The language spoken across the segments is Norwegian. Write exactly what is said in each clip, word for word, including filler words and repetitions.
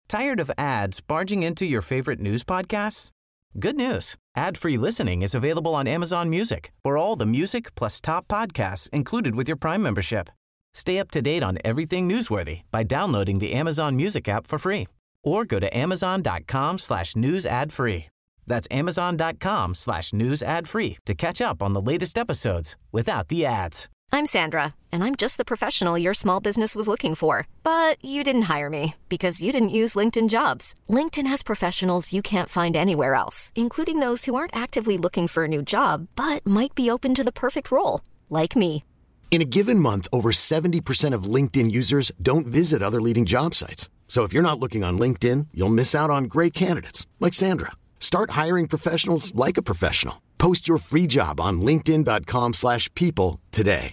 Tired of ads barging into your favorite news podcasts? Good news. Ad-free listening is available on Amazon Music for all the music plus top podcasts included with your Prime membership. Stay up to date on everything newsworthy by downloading the Amazon Music app for free or go to amazon.com slash news ad free. That's amazon.com slash news ad free to catch up on the latest episodes without the ads. I'm Sandra, and I'm just the professional your small business was looking for. But you didn't hire me because you didn't use LinkedIn Jobs. LinkedIn has professionals you can't find anywhere else, including those who aren't actively looking for a new job, but might be open to the perfect role, like me. In a given month, over seventy percent of LinkedIn users don't visit other leading job sites. So if you're not looking on LinkedIn, you'll miss out on great candidates, like Sandra. Start hiring professionals like a professional. Post your free job on linkedin.com slash people today.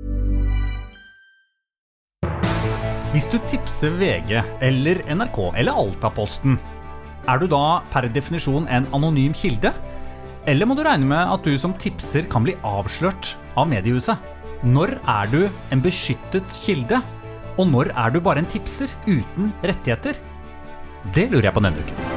Hvis du tipser V G eller N R K eller Altaposten, er du da per definisjon en anonym kilde? Eller må du regne med at du som tipser kan bli avslørt av mediehuset? Når er du en beskyttet kilde? Og når er du bare en tipser uten rettigheter? Det lurer jeg på denne uken.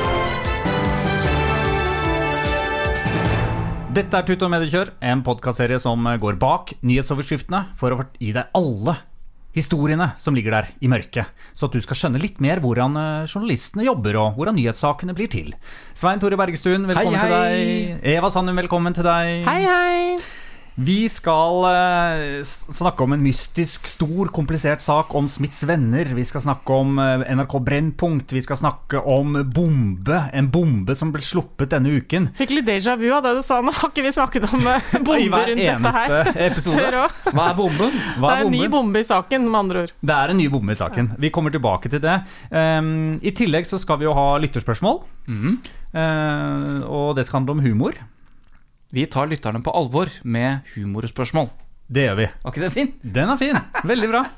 Dette er Tut og Mediekjør, en podcastserie som går bak nyhetsoverskriftene for å gi deg alle historiene som ligger der i mørket, så at du skal skjønne litt mer hvordan journalistene jobber og hvordan nyhetsakene blir til. Svein Tore Bergestuen, velkommen hei, hei. til deg. Eva Sandum, velkommen til deg. Hei, hei. Vi skal uh, snakke om en mystisk, stor, komplisert sak om Smiths venner. Vi skal snakke om uh, N R K Brennpunkt. Vi skal snakke om bombe, en bombe som ble sluppet denne uken. Fikk litt déjà vu av det du sa. Nå har ikke vi snakket om uh, bomber rundt dette her episode. Hva er bomben? Hva er det er en ny bombe i saken, med andre ord. Det er en ny bombe i saken. Vi kommer tilbake til det. Um, I tillegg så skal vi jo ha lytterspørsmål. Mm. Uh, og det skal handle om humor. Vi tar lytterne på alvor med humorspørsmål. Det gjør vi. Var ikke det fin? Den er fin, veldig bra.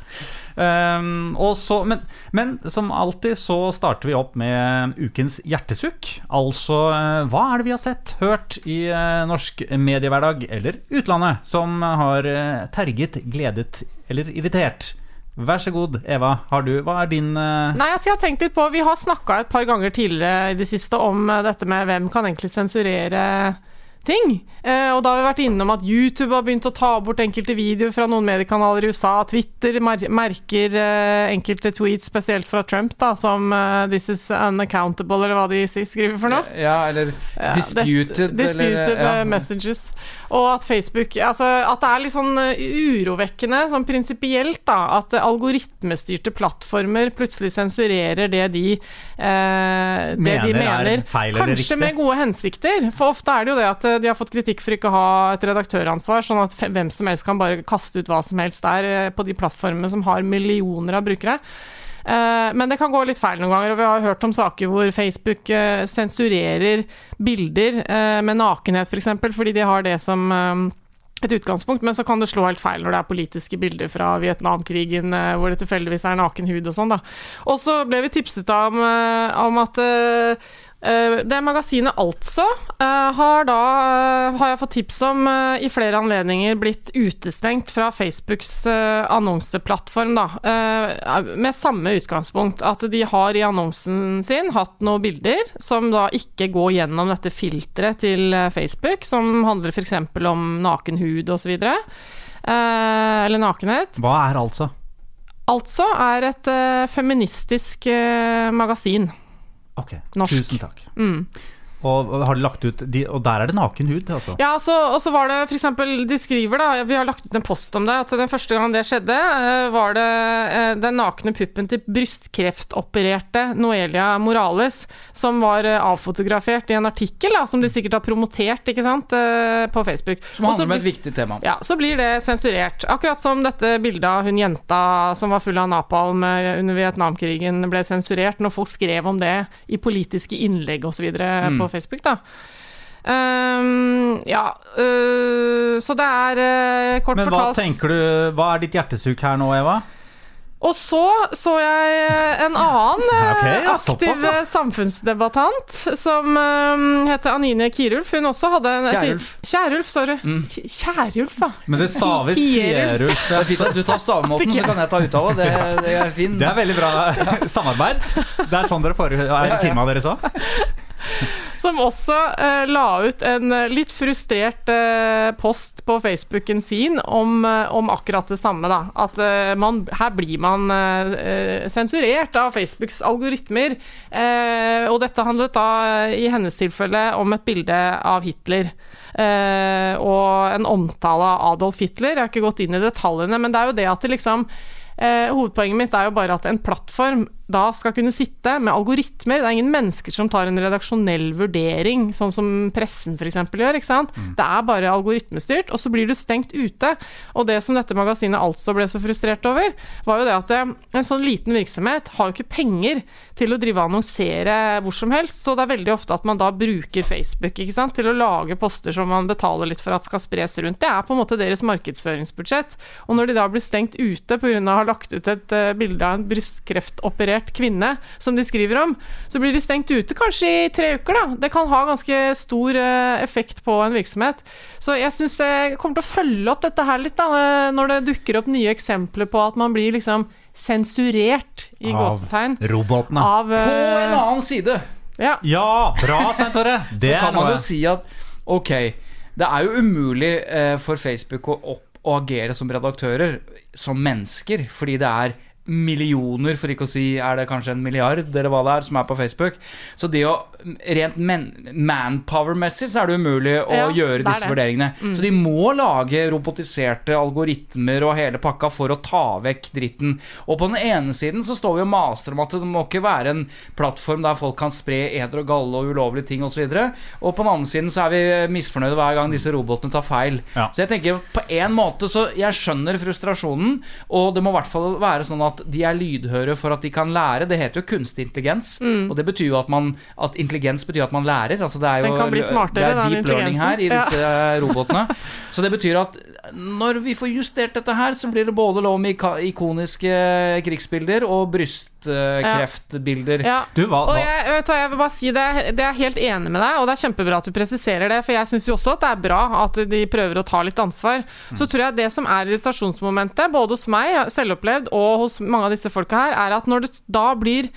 um, og så, men, men som alltid så starter vi opp med ukens hjertesukk. Altså, uh, hva er det vi har sett, hørt i uh, norsk mediehverdag eller utlandet som har uh, terget, gledet eller irritert? Vær så god, Eva, har du, hva er din... Uh... Nei, altså jeg har tenkt litt på, vi har snakket et par ganger tidligere i det siste om uh, dette med hvem kan egentlig sensurere ting. Eh, og da har vi vært innom at YouTube har begynt å ta bort enkelte videoer fra noen mediekanaler i U S A. Twitter mer- merker eh, enkelte tweets, spesielt fra Trump, da, som uh, this is unaccountable, eller hva de skriver for noe. Ja, eller ja, disputed. Det, disputed eller, ja. messages. Og at Facebook, altså at det er litt sånn urovekkende, sånn prinsipielt da, at algoritmestyrte plattformer plutselig sensurerer det de, eh, det mener, de mener. Kanskje med gode hensikter, for ofte er det jo det at de har fått kritikk for ikke å ha et redaktøransvar, sånn at hvem som helst kan bare kaste ut hva som helst der på de plattformene som har millioner av brukere. Men det kan gå litt feil noen ganger, og vi har hørt om saker hvor Facebook sensurerer bilder med nakenhet for eksempel, fordi de har det som et utgangspunkt, men så kan det slå helt feil når det er politiske bilder fra Vietnamkrigen, hvor det tilfeldigvis er naken hud og sånn da. Og så ble vi tipset om, om at det magasinet Altså har da, har jeg fått tips om i flere anledninger blitt utestengt fra Facebooks annonseplattform da, med samme utgangspunkt, at de har i annonsen sin hatt noen bilder som da ikke går gjennom dette filteret til Facebook, som handler for eksempel om naken hud og så videre, eller nakenhet. Hva er Altså? Altså er et feministisk magasin. Ok, norsk. Tusen takk. Mm. Og har de lagt ut, de, og der er det naken hud, altså? Ja, så, og så var det for eksempel, de skriver da, vi har lagt ut en post om det, at den første gang det skjedde, var det den nakne puppen til brystkreftopererte Noelia Morales, som var avfotografert i en artikkel, da, som de sikkert har promotert, ikke sant, på Facebook. Som handler om et viktig tema. Ja, så blir det sensurert. Akkurat som dette bildet av hun jenta som var full av napalm under Vietnamkrigen ble sensurert, når folk skrev om det i politiske innlegg og så videre mm. på Facebook da. Um, ja, uh, så det er uh, kort Men fortalt... Men hva tenker du, hva er ditt hjertesuk her nå, Eva? Og så så jeg en annen Okay, ja, aktiv såpass, ja. samfunnsdebattant som um, heter Anine Kirulf. Hun også hadde en... Kjærulf. Kjærulf, sorry. Mm. Kjærulf, da. Men det staves Kierulf. Kierulf. Det er fint at du tar stavemåten, så kan jeg ta uttale. Det, det er fint. Det er veldig bra samarbeid. Det er sånn dere får er firmaet deres også. Som også eh, la ut en litt frustrert eh, post på Facebooken sin om, eh, om akkurat det samme da. At eh, man, her blir man eh, sensurert av Facebooks algoritmer. Eh, og dette handlet da i hennes tilfelle om et bilde av Hitler. Eh, og en omtale av Adolf Hitler. Jeg har ikke gått inn i detaljene, men det er jo det at det liksom eh, hovedpoenget mitt er jo bare at en plattform da skal kunne sitte med algoritmer. Det er ingen mennesker som tar en redaksjonell vurdering, sånn som pressen for eksempel gjør, ikke sant? Mm. Det er bare algoritmestyrt, og så blir du stengt ute. Og det som dette magasinet altså ble så frustrert over, var jo det at det, en sånn liten virksomhet har jo ikke penger til å drive og annonsere hvor som helst, så det er veldig ofte at man da bruker Facebook, ikke sant? Til å lage poster som man betaler litt for at skal spres rundt. Det er på en måte deres markedsføringsbudsjett. Og når de da blir stengt ute på grunn av å ha lagt ut et uh, bilde av en brystkreftoperert kvinne, som de skriver om, så blir de stengt ute kanskje i tre uker da. Det kan ha ganske stor uh, effekt på en virksomhet. Så jeg synes jeg kommer til å følge opp dette her litt da, når det dukker opp nye eksempler på at man blir liksom sensurert i av gåsetegn. Robotene. Av, uh, På en annen side. Ja. Ja, bra, Svein Tore. Det så kan er man noe. jo si at, ok, det er jo umulig eh, for Facebook å, opp, å agere som redaktører, som mennesker, fordi det er millioner, for ikke å si er det kanskje en milliard, eller hva det er, som er på Facebook. Så det å, rent manpower-messig, så er det umulig å ja, gjøre disse det. vurderingene. Mm. Så de må lage robotiserte algoritmer og hele pakka for å ta vekk dritten. Og på den ene siden så står vi og maser om at det må ikke være en plattform der folk kan spre eder og galle og ulovlige ting og så videre. Og på den andre siden så er vi misfornøyde hver gang disse robotene tar feil. Ja. Så jeg tenker på en måte så jeg skjønner frustrasjonen, og det må i hvert fall være sånn at de er lydhøre for at de kan lære. Det heter jo kunstig intelligens, mm. og det betyr jo at man at intelligens betyr at man lærer. Altså det er jo den kan bli smartere, det er deep learning her i disse ja. robotene. Så det betyr at når vi får justert dette her, så blir det både lov med ikoniske krigsbilder og brystkreftbilder. Ja. Du, hva, hva? Og jeg, vet du, jeg vil bare si det, det er helt enig med deg, og det er kjempebra at du presiserer det, for jeg synes jo også at det er bra at de prøver å ta litt ansvar. Så tror jeg det som er irritasjonsmomentet, både hos meg, selvopplevd, og hos mange av disse folka her, er at når det da blir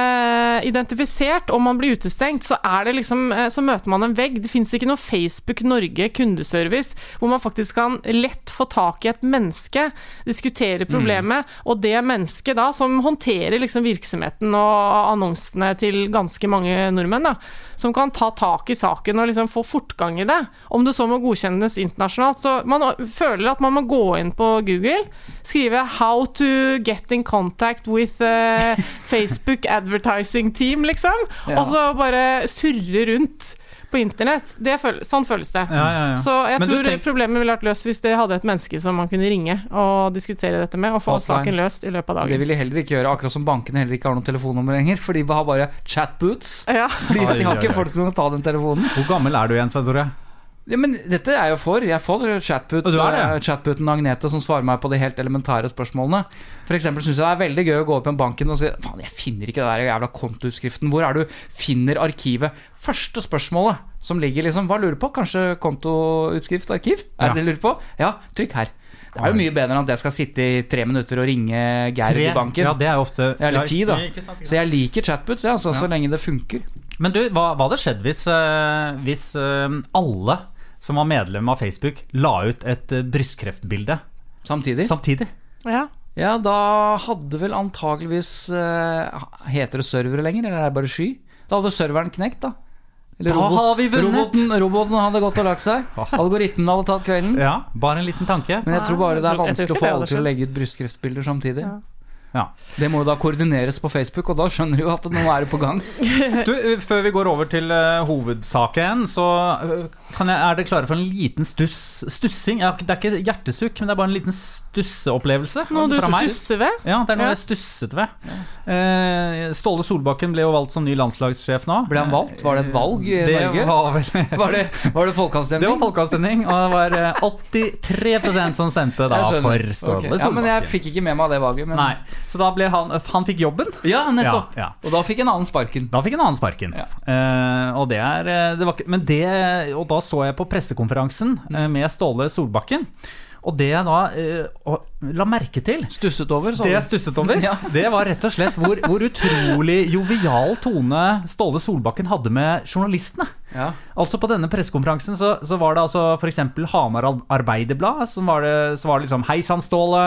eh, identifisert, og man blir utestengt, så er det liksom, eh, så møter man en vegg. Det finnes ikke noe Facebook Norge kundeservice, hvor man faktisk kan lett få tak i et menneske, diskutere problemet, mm. og det mennesket da, som håndterer liksom virksomheten og annonsene til ganske mange nordmenn da, som kan ta tak i saken og liksom få fortgang i det, om det så må godkjennes internasjonalt. Så man føler at man må gå inn på Google, skrive how to get in contact with uh, Facebook advertising team, liksom, ja. Og så bare surre rundt på internett. Det føl- sånn føles det. Ja, ja, ja. Så jeg Men tror tenk- problemet ville vært løst hvis det hadde et menneske som man kunne ringe og diskutere dette med, og få Hotline. saken løst i løpet av dagen. Det vil de heller ikke gjøre, akkurat som bankene heller ikke har noen telefonnummer lenger, for de har bare chatboots. Ja. Fordi Oi, de har oi, ikke oi. folk til å ta den telefonen. Hvor gammel er du igjen, Svein Tore? Ja, men dette er jo for. Jeg får chatbot, Og du er det? chatboten Agnete som svarer meg på de helt elementære spørsmålene. For eksempel synes jeg det er veldig gøy å gå opp i en banken og si faen, jeg finner ikke det der jævla kontoutskriften. Hvor er du finner arkivet? Første spørsmålet som ligger liksom, hva lurer du på? Kanskje kontoutskrift, arkiv? Er det det du lurer på? Ja, trykk her. Det er jo mye bedre enn at jeg skal sitte i tre minutter og ringe Geir i banken. Ja, det er jo ofte... Jeg har litt tid da. Ikke sant, ikke sant. Så jeg liker chatbots, ja, altså, Ja. så lenge det funker. Men du, hva, hva hadde skjedd hvis, eh, hvis eh, alle som var medlem av Facebook la ut et eh, brystkreftbilde Samtidig. samtidig? Ja. Ja, da hadde vel antageligvis uh, heter det servere lenger, eller er det bare sky? Da hadde serveren knekt da. Eller Da har vi vunnet! Roboten, roboten hadde gått og lagt seg. Algoritmen hadde tatt kvelden. Ja, bare en liten tanke. Men jeg tror bare det er Jeg tror- jeg vanskelig tror å ikke få det alle hadde til å skjedd. legge ut brystkreftbilder samtidig. Ja. Ja. Det må jo da koordineres på Facebook, og da skjønner du jo at nå er det på gang. Du, eh, før vi går over til uh, hovedsaken, så uh, kan jeg, er det klare for en liten stuss, stussing? Ja, det er ikke hjertesukk, men det er bare en liten stusseopplevelse Noe du fra meg. stusser ved? Ja, det er noe Ja. jeg stusset ved. Eh, Ståle Solbakken ble jo valgt som ny landslagssjef nå. Ble han valgt? Var det et valg i det Norge? Var vel, Var det, var det det folkeavstemning? var folkeavstemning, og det var eh, åttitre prosent som stemte da Jeg skjønner. for Ståle Ok. Ja, Solbakken. men jeg fikk ikke med meg det valget. Men Nei, Så da ble han Han fikk jobben. Ja, nettopp. Ja, ja. Og da fikk en annen sparken. Da fikk en annen sparken. Ja. Eh, og det er det var, ikke- Men det Og da så jeg på pressekonferansen eh, med Ståle Solbakken. Og det jeg da eh, la merke til Stusset over, så Det jeg stusset over, Ja. det var rett og slett hvor, hvor utrolig jovial tone Ståle Solbakken hadde med journalistene. Ja. Altså på denne pressekonferansen så, så var det altså for eksempel Hamar Arbeiderblad, som var det, så var det liksom Hei sann Ståle,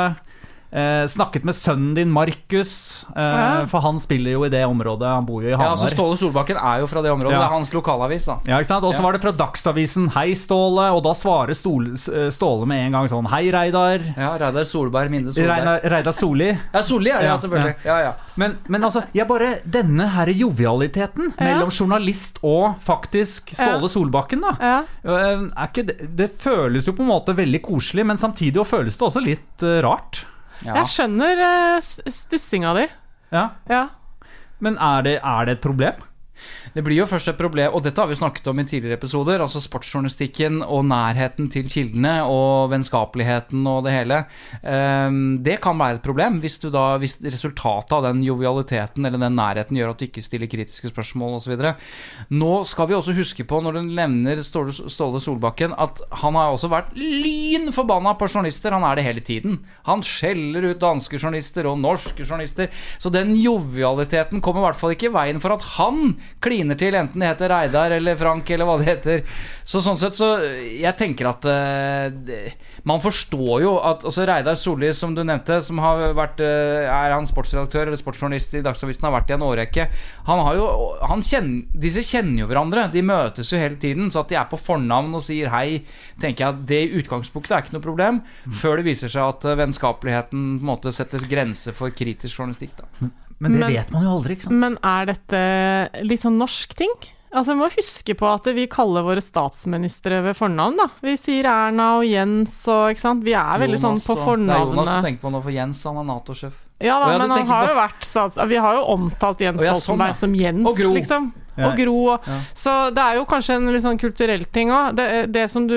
eh, snakket med sønnen din Markus, eh, Ja. for han spiller jo i det området, han bor jo i Hamar. Ja, altså Ståle Solbakken er jo fra det området, Ja. det er hans lokalavis da. Ja, ikke sant? Og så Ja. var det fra Dagsavisen Hei Ståle, og da svarer Ståle, Ståle med en gang sånn Hei Reidar. Ja, Reidar Solberg, Minde Solberg. Reidar, Reidar Solli. Ja, Solli er det, ja, Ja, selvfølgelig. Ja, ja. Men, men altså, jeg bare denne her jovialiteten Ja. mellom journalist og faktisk Ståle Ja. Solbakken, da. Ja. Er ikke det, det føles jo på en måte veldig koselig, men samtidig og føles det også litt eh, rart. Ja. Jeg skjønner uh, stussinga di. Ja. Ja. Men er det, er det et problem? Det blir jo først et problem, og dette har vi snakket om i tidligere episoder, altså sportsjournalistikken og nærheten til kildene og vennskapeligheten og det hele. Um, det kan være et problem hvis, du da, hvis resultatet av den jovialiteten eller den nærheten gjør at du ikke stiller kritiske spørsmål og så videre. Nå skal vi også huske på, når du nevner Ståle, Ståle Solbakken, at han har også vært lynforbanna på journalister. Han er det hele tiden. Han skjeller ut danske journalister og norske journalister. Så den jovialiteten kommer i hvert fall ikke i veien for at han kliner til, enten det heter Reidar eller Frank eller hva det heter. Så sånn sett så jeg tenker at uh, det, man forstår jo at altså Reidar Solli, som du nevnte, som har vært uh, er han sportsredaktør eller sportsjournalist i Dagsavisen, har vært i en årrekke. Han har jo han kjenner, disse kjenner jo hverandre. De møtes jo hele tiden, så at de er på fornavn og sier hei, tenker jeg at det i utgangspunktet er ikke noe problem, mm. før det viser seg at uh, vennskapeligheten på en måte setter grenser for kritisk journalistikk da. Men det Men- vet man jo aldri, ikke sant? Men er dette litt sånn norsk ting? Altså, vi må huske på at vi kaller våre statsministre ved fornavn, da. Vi sier Erna og Jens og, ikke sant? Vi er veldig Jonas sånn på og- Det er Jonas du fornavnet. tenker på nå, for Jens han er NATO-sjef. Ja da, Å ja, du men han tenker har på- jo vært stats... Vi har jo omtalt Jens Å ja, sånn, Stoltenberg ja. som Jens, Og Gro. liksom. Ja. Og Gro. Og, Ja. Så det er jo kanskje en litt sånn kulturell ting òg. Det, det som du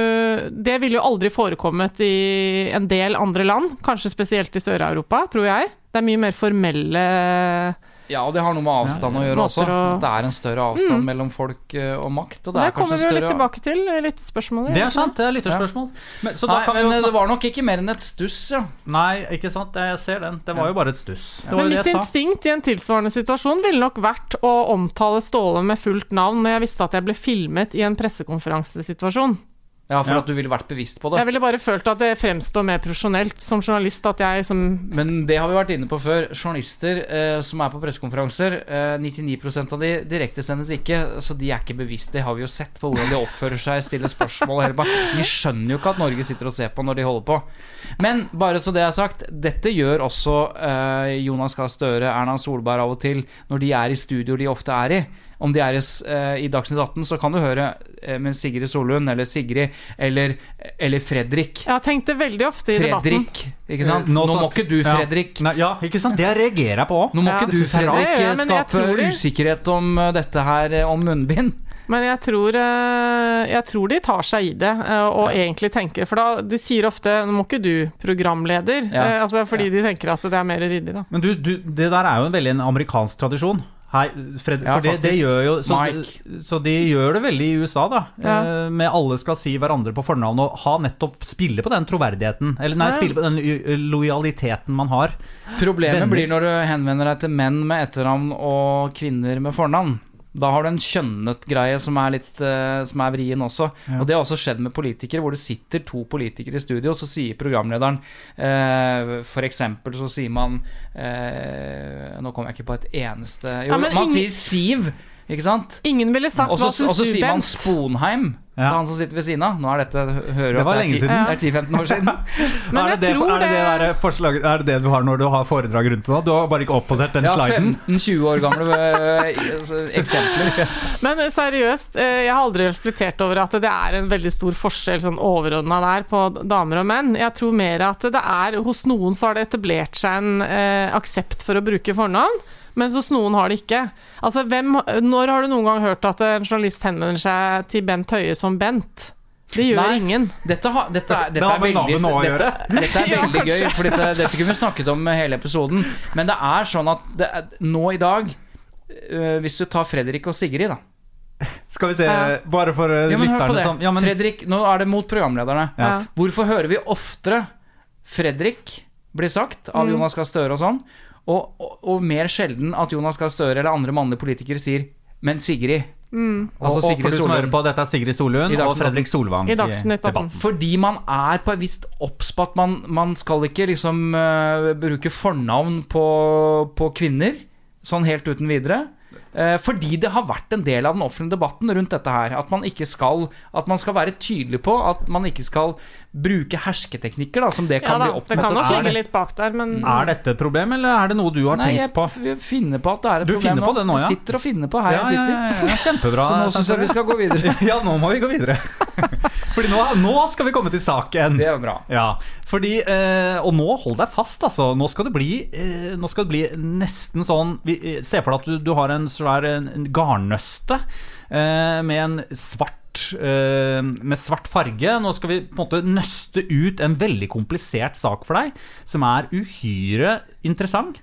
Det ville jo aldri forekommet i en del andre land, kanskje spesielt i Sør-Europa, tror jeg. Det er mye mer formelle Ja, og det har noe med avstand å gjøre også. Måter å- Det er en større avstand mellom folk eh, og makt, og det Det er kommer kanskje vi jo litt større tilbake til i litt spørsmål. Det er sant, det er lytterspørsmål. Men, så da Nei, kan vi men jo eh, det snakke- var nok ikke mer enn et stuss, ja. Nei, ikke sant, jeg ser den. Det var jo bare et stuss. Det var Men jo mitt det jeg sa. instinkt i en tilsvarende situasjon ville nok vært å omtale Ståle med fullt navn når jeg visste at jeg ble filmet i en pressekonferansesituasjon. Ja, for Ja. at du ville vært bevisst på det. Jeg ville bare følt at det fremstår mer profesjonelt som journalist, at jeg som Men det har vi vært inne på før. Journalister eh, som er på pressekonferanser, eh, nittioni prosent av de direktesendes ikke, så de er ikke bevisst. Det har vi jo sett på hvordan de oppfører seg, stiller spørsmål hele tiden. De skjønner jo ikke at Norge sitter og ser på når de holder på. Men bare så det er sagt, dette gjør også eh, Jonas Gahr Støre, Erna Solberg av og til, når de er i studio de ofte er i. Om de er i, uh, i Dagsnytt atten, så kan du høre uh, med Sigrid Solund, eller Sigrid, eller, eller Fredrik. Jeg har tenkt det veldig ofte i debatten. Fredrik, ikke sant? Eh, Nå, nå må så- ikke du, Ja. Fredrik. Nei, ja, ikke sant? Det reagerer jeg på også. Nå må Ja, ikke det du, synes jeg Fredrik, det gjør, men jeg skape tror det- usikkerhet om uh, dette her, uh, om munnbind. Men jeg tror, eh, jeg tror de tar seg i det, eh, og egentlig tenker For da, de sier ofte 'nå må ikke du, programleder', Ja. eh, altså fordi de tenker at det er mer ryddig, da. Men du, du, det der er jo en veldig en amerikansk tradisjon. Hei, Fred, Ja, for det, det faktisk. gjør jo så, Mike. så de gjør det veldig i U S A, da. Ja. Eh, med alle skal si hverandre på fornavn og ha nettopp spille på den troverdigheten. Eller nei, Ja. spille på den uh, lojaliteten man har. Problemet Venner. blir når du henvender deg til menn med etternavn og kvinner med fornavn. Da har du en kjønnet greie som er litt uh, som er vrien også. Ja. Og det har også skjedd med politikere, hvor det sitter to politikere i studio, så sier programlederen uh, for eksempel så sier man uh, nå kommer jeg ikke på et eneste Jo, Ja, men man ingen- sier Siv, ikke sant? Ingen ville sagt Og så hva syns og så du, sier man Bent? Sponheim. Det Ja. er han som sitter ved siden av. Nå er dette hører Det at var det er lenge ti- siden. Det er ti femten år siden. Men er, jeg det det, tror er det det det- der forslaget, Er det det du har når du har foredrag rundt det? Da? Du har bare ikke oppdatert den Ja, sliden? femten tjue år gamle øh, altså, eksempler. Men eh, seriøst, eh, jeg har aldri reflektert over at det er en veldig stor forskjell sånn overordna der på damer og menn. Jeg tror mer at det er hos noen så har det etablert seg en eh, aksept for å bruke fornavn, mens hos noen har det ikke. Altså, hvem, når har du noen gang hørt at en journalist henvender seg til Bent Høie som Bent? Det gjør Nei, ingen. Dette, ha, dette, er, dette, Det har er med veldig, navnet å dette, gjøre. dette er Ja, veldig gøy, kanskje. for dette, dette kunne vi snakket om hele episoden. Men det er sånn at det er, nå i dag, øh, hvis du tar Fredrik og Sigrid da. Skal vi se, Ja. bare for uh, Ja, men hør på lytterne det. som ja, men, Fredrik, nå er det mot programlederne. Ja. Hvorfor hører vi oftere Fredrik blir sagt av Mm. Jonas Gahr Støre og sånn, og, og, og mer sjelden at Jonas Gahr Støre eller andre mannlige politikere sier, men Sigrid. Mm. Altså og, og Sigrid for du som Solund. hører på, dette er Sigrid Solund I Dagsnytt og Fredrik Solvang I Dagsnytt atten. debatten. Fordi man er på et visst obs på at man, man skal ikke liksom uh, bruke fornavn på, på kvinner, sånn helt uten videre. Uh, fordi det har vært en del av den offentlige debatten rundt dette her, at man ikke skal, at man skal være tydelig på at man ikke skal bruke hersketeknikker da, som det Ja kan da, bli det oppfattet. kan nok som. ligge litt bak der, men Er dette et problem, eller er det noe du har Nei, tenkt på? jeg f- finner på at det er et Du problem finner på det nå, ja? Jeg sitter og finner på her Ja, jeg ja, sitter. ja, ja, kjempebra. Så nå synes jeg vi skal gå videre. Ja, nå må vi gå videre. Fordi nå, nå skal vi komme til saken. Det er bra. Ja, fordi, eh, og nå hold deg fast, altså. Nå skal det bli, eh, nå skal det bli nesten sånn vi, eh, Se for deg at du, du har en svær en, en garnnøste eh, med en svart eh, med svart farge. Nå skal vi på en måte nøste ut en veldig komplisert sak for deg, som er uhyre interessant.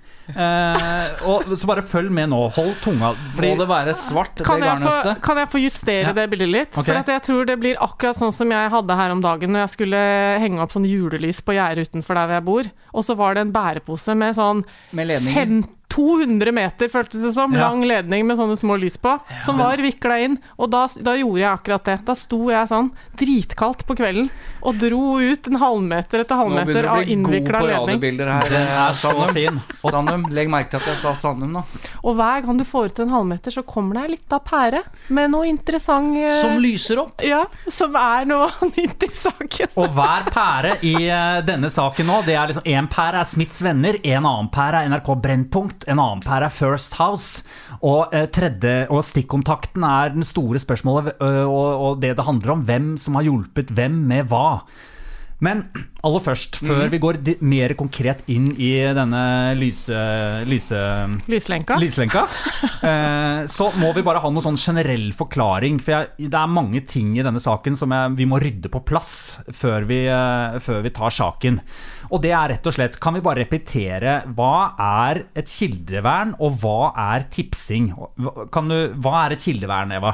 Eh, og så bare følg med nå. Hold tunga. Må det være svart, det kan jeg, få, garnnøstet? kan jeg få justere Ja. det bildet litt? Ok. For at jeg tror det blir akkurat sånn som jeg hadde her om dagen når jeg skulle henge opp sånn julelys på gjerdet utenfor der jeg bor. Og så var det en bærepose med sånn Med ledninger. fem, to hundre meter, føltes det som, Ja. lang ledning med sånne små lys på, som var vikla inn. Og da, da gjorde jeg akkurat det. Da sto jeg sånn dritkaldt på kvelden og dro ut en halvmeter etter Nå halvmeter begynner av du å bli god innvikla på ledning. radiobilder her. Den er så Sandum. fin. Sandum, legg merke til at jeg sa Sandum nå. Og hver gang du får ut en halvmeter, så kommer det ei lita pære med noe interessant eh, Som lyser opp. Ja, som er noe nytt i saken. Og hver pære i eh, denne saken nå, det er liksom en pære er Smiths venner, en annen pære er N R K Brennpunkt, en annen pære er First House, og eh, tredje og stikkontakten er den store spørsmålet, ø, og, og det det handler om, hvem som har hjulpet hvem med hva. Men aller først, før vi går di- mer konkret inn i denne lyse, lyse Lyslenka. lyslenka, eh, så må vi bare ha noen sånn generell forklaring, for jeg, det er mange ting i denne saken som jeg, vi må rydde på plass før vi, eh, før vi tar saken. Og det er rett og slett, kan vi bare repetere, hva er et kildevern, og hva er tipsing? Hva- Kan du, hva er et kildevern, Eva?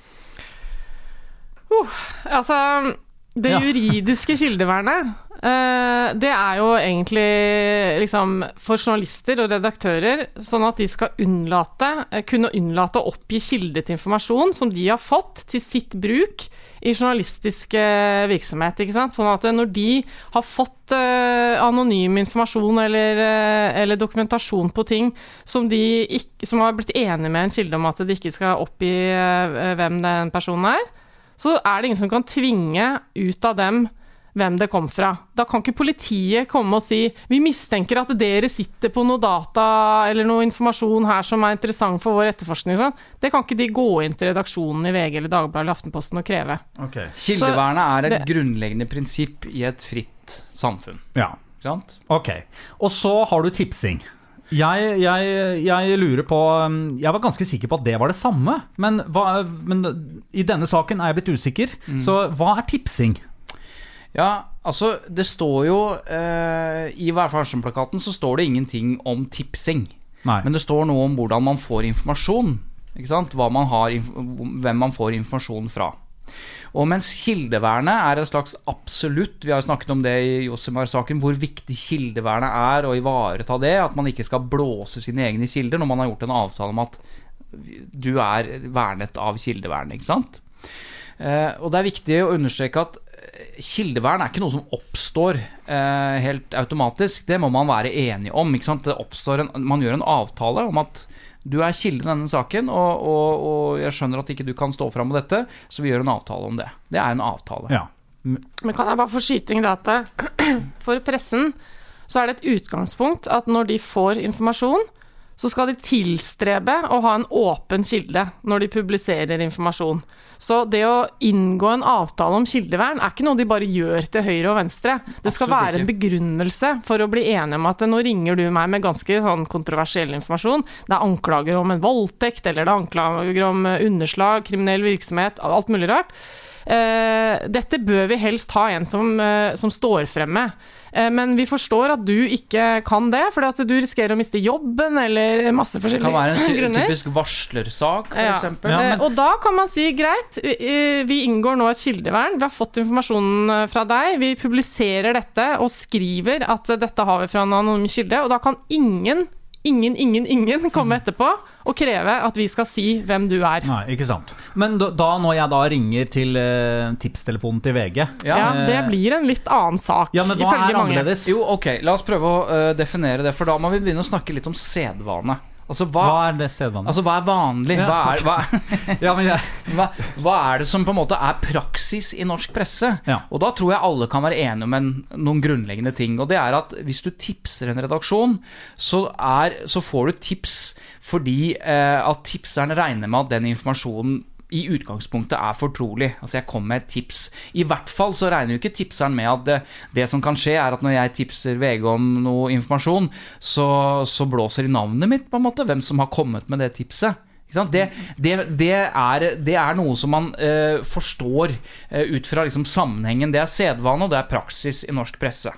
Uh, altså, det Ja. juridiske kildevernet, eh, det er jo egentlig liksom for journalister og redaktører, sånn at de skal unnlate, eh, kunne unnlate å oppgi kilde til informasjon som de har fått til sitt bruk i journalistisk eh, virksomhet, ikke sant? Sånn at når de har fått eh, anonym informasjon eller, eh, eller dokumentasjon på ting som de ikke, som har blitt enige med en kilde om at de ikke skal oppgi eh, hvem den personen er, så er det ingen som kan tvinge ut av dem hvem det kom fra. Da kan ikke politiet komme og si vi mistenker at dere sitter på noe data eller noe informasjon her som er interessant for vår etterforskning. Sånn. Det kan ikke de gå inn til redaksjonen i V G eller Dagbladet eller Aftenposten og kreve. Kildevernet er et det- grunnleggende prinsipp i et fritt samfunn. Ja, Ikke sant? ok. Og så har du tipsing. Jeg, jeg, jeg lurer på um, Jeg var ganske sikker på at det var det samme, men, hva, men i denne saken er jeg blitt usikker. Så hva er tipsing? Ja, altså, det står jo eh, I Vær varsom-plakaten så står det ingenting om tipsing. Nei. Men det står noe om hvordan man får informasjon. Ikke sant? Hva man har, inf- hvem man får informasjon fra. Og mens kildevernet er et slags absolutt, vi har jo snakket om det i Josimar-saken, hvor viktig kildevernet er å ivareta det, at man ikke skal blåse sine egne kilder når man har gjort en avtale om at du er vernet av kildevernet, ikke sant? Eh, og det er viktig å understreke at kildevern er ikke noe som oppstår eh, helt automatisk. Det må man være enig om, ikke sant? Det oppstår en, man gjør en avtale om at du er kilden i denne saken, og, og, og jeg skjønner at ikke du kan stå frem med dette, så vi gjør en avtale om det. Det er en avtale. Ja. Men kan jeg bare få skyte inn det at for pressen så er det et utgangspunkt at når de får informasjon, så skal de tilstrebe å ha en åpen kilde når de publiserer informasjon. Så det å inngå en avtale om kildevern er ikke noe de bare gjør til høyre og venstre. Det skal Absolutt være en ikke. begrunnelse for å bli enige om at nå ringer du meg med ganske sånn kontroversiell informasjon. Det er anklager om en voldtekt, eller det er anklager om underslag, kriminell virksomhet, alt mulig rart. uh, dette bør vi helst ha en som, uh, som står fremme. Uh, men vi forstår at du ikke kan det, fordi at du risikerer å miste jobben, eller masse forskjellige grunner. Det kan være en typisk varslersak, for ja. eksempel. Ja, men... uh, og da kan man si, greit, vi, vi inngår nå et kildevern, vi har fått informasjonen fra deg, vi publiserer dette og skriver at dette har vi fra en anonym kilde, og da kan ingen Ingen, ingen, ingen komme etterpå og kreve at vi skal si hvem du er. Nei, ikke sant. Men da, da når jeg da ringer til uh, tipstelefonen til V G... Ja, ja, det blir en litt annen sak. Ja, men hva er annerledes? Jo, ok, la oss prøve å uh, definere det, for da må vi begynne å snakke litt om sedvane. Altså, hva, hva er det sedvane? Altså, hva er vanlig? Ja, hva, er, hva, ja, men jeg... hva, hva er det som på en måte er praksis i norsk presse? Ja. Og da tror jeg alle kan være enige om en, noen grunnleggende ting, og det er at hvis du tipser en redaksjon, så, er, så får du tips fordi eh, at tipseren regner med at den informasjonen i utgangspunktet er fortrolig. Altså jeg kom med et tips. I hvert fall så regner jo ikke tipseren med at det, det som kan skje er at når jeg tipser V G om noe informasjon, så, så blåser i navnet mitt på en måte, hvem som har kommet med det tipset. Ikke sant? Det, det, det, er, det er noe som man uh, forstår uh, ut fra liksom, sammenhengen. Det er sedvane, og det er praksis i norsk presse.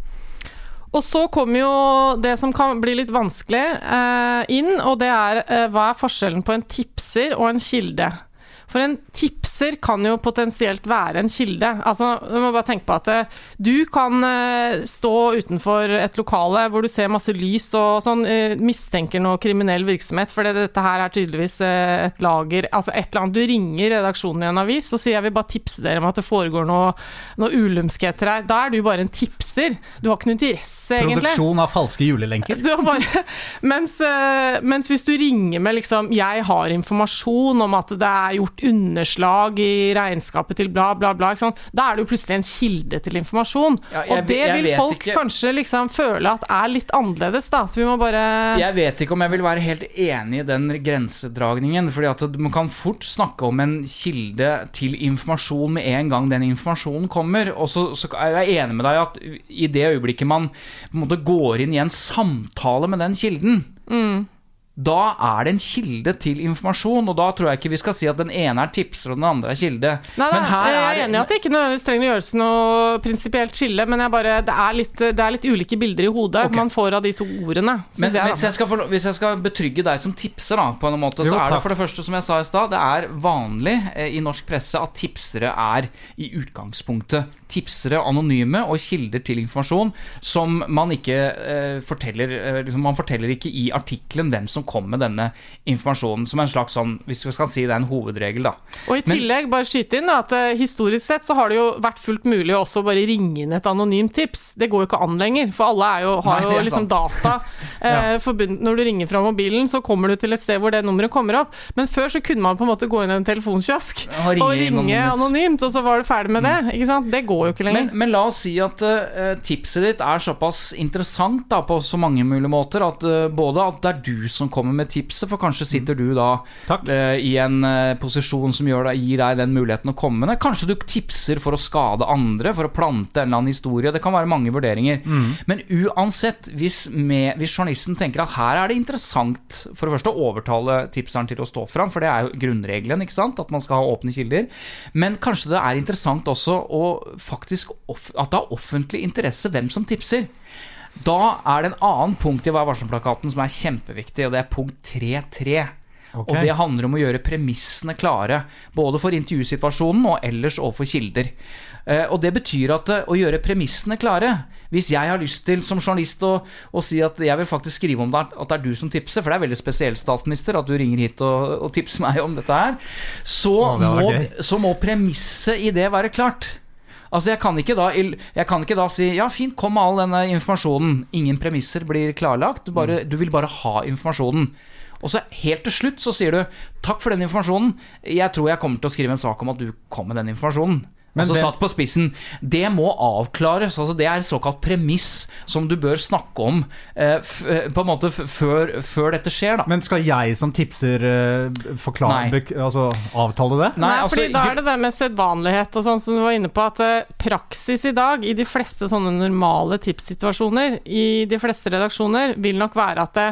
Og så kommer jo det som kan bli litt vanskelig uh, inn, og det er uh, hva er forskjellen på en tipser og en kilde? For en tipser kan jo potensielt være en kilde. Altså, du må bare tenke på at du kan stå utenfor et lokale hvor du ser masse lys og sånn, mistenker noe kriminell virksomhet, for dette her er tydeligvis et lager, altså et eller annet. Du ringer redaksjonen i en avis og sier jeg vil bare tipse dere om at det foregår noe, noe ulumskheter her. Da er du bare en tipser. Du har ikke noe interesse, egentlig. Produksjon av falske julelenker. Du har bare, mens, mens hvis du ringer med liksom, jeg har informasjon om at det er gjort underslag i regnskapet til bla bla bla, ikke sant? Da er det jo plutselig en kilde til informasjon. Ja, jeg, og det vil folk ikke. Kanskje liksom føle at er litt annerledes da, så vi må bare... Jeg vet ikke om jeg vil være helt enig i den grensedragningen, fordi at man kan fort snakke om en kilde til informasjon med en gang den informasjonen kommer, og så, så er jeg enig med deg at i det øyeblikket man på en måte går inn i en samtale med den kilden, mm. da er det en kilde til informasjon, og da tror jeg ikke vi skal si at den ene er tipser og den andre er kilde. Nei, men her jeg er enig i at det ikke nødvendigvis trenger å gjøres noe prinsipielt skille, men jeg bare, det, er litt, det er litt ulike bilder i hodet okay. man får av de to ordene. Men jeg, hvis, jeg skal, hvis jeg skal betrygge deg som tipser da, på en måte, jo, så er det for det første, som jeg sa i sted, det er vanlig eh, i norsk presse at tipsere er i utgangspunktet tipsere anonyme og kilder til informasjon som man ikke eh, forteller, eh, liksom, man forteller ikke i artiklen hvem som kommer med denne informasjonen, som en slags sånn, hvis vi skal si det er en hovedregel da. Og i tillegg, Men, bare skyte inn da, at uh, historisk sett så har det jo vært fullt mulig å også bare ringe inn et anonymt tips. Det går jo ikke an lenger, for alle er jo, har Nei, jo liksom sant. data uh, ja. forbundet. Når du ringer fra mobilen, så kommer du til et sted hvor det nummeret kommer opp. Men før så kunne man på en måte gå inn i en telefonkiosk og ringe, og ringe anonymt. anonymt, og så var du ferdig med det, ikke sant? Det går jo ikke lenger. Men, men la oss si at uh, tipset ditt er såpass interessant da, på så mange mulige måter, at uh, både at det er du som kommer med tipset, for kanskje sitter du da uh, i en uh, posisjon som gjør deg, gir deg den muligheten å komme med. Kanskje du tipser for å skade andre, for å plante en eller annen historie. Det kan være mange vurderinger. Mm. Men uansett, hvis, med, hvis journalisten tenker at her er det interessant for det første å overtale tipseren til å stå fram, for det er jo grunnregelen, ikke sant? At man skal ha åpne kilder. Men kanskje det er interessant også å faktisk off- at det er offentlig interesse hvem som tipser. Da er det en annen punkt i Vær varsom-plakaten som er kjempeviktig, og det er punkt tre tre. Okay. Og det handler om å gjøre premissene klare, både for intervjusituasjonen og ellers overfor kilder. Uh, og det betyr at uh, å gjøre premissene klare, hvis jeg har lyst til som journalist å, å si at jeg vil faktisk skrive om det, at det er du som tipser, for det er veldig spesielt, statsminister, at du ringer hit og, og tipser meg om dette her, så, oh, det må, så må premisset i det være klart. Altså jeg kan ikke da, jeg kan ikke da si ja fint, kom med all denne informasjonen, ingen premisser blir klarlagt, du, bare, du vil bare ha informasjonen. Og så helt til slutt så sier du takk for den informasjonen, jeg tror jeg kommer til å skrive en sak om at du kom med den informasjonen. Men altså det... satt på spissen. Det må avklares, altså det er såkalt premiss som du bør snakke om eh, f- på en måte f- før, før dette skjer da. Men skal jeg som tipser eh, forklare, bek- altså avtale det? Nei, Nei altså, fordi da er det det med sedvanlighet og sånn som du var inne på, at eh, praksis i dag i de fleste sånne normale tipssituasjoner, i de fleste redaksjoner, vil nok være at det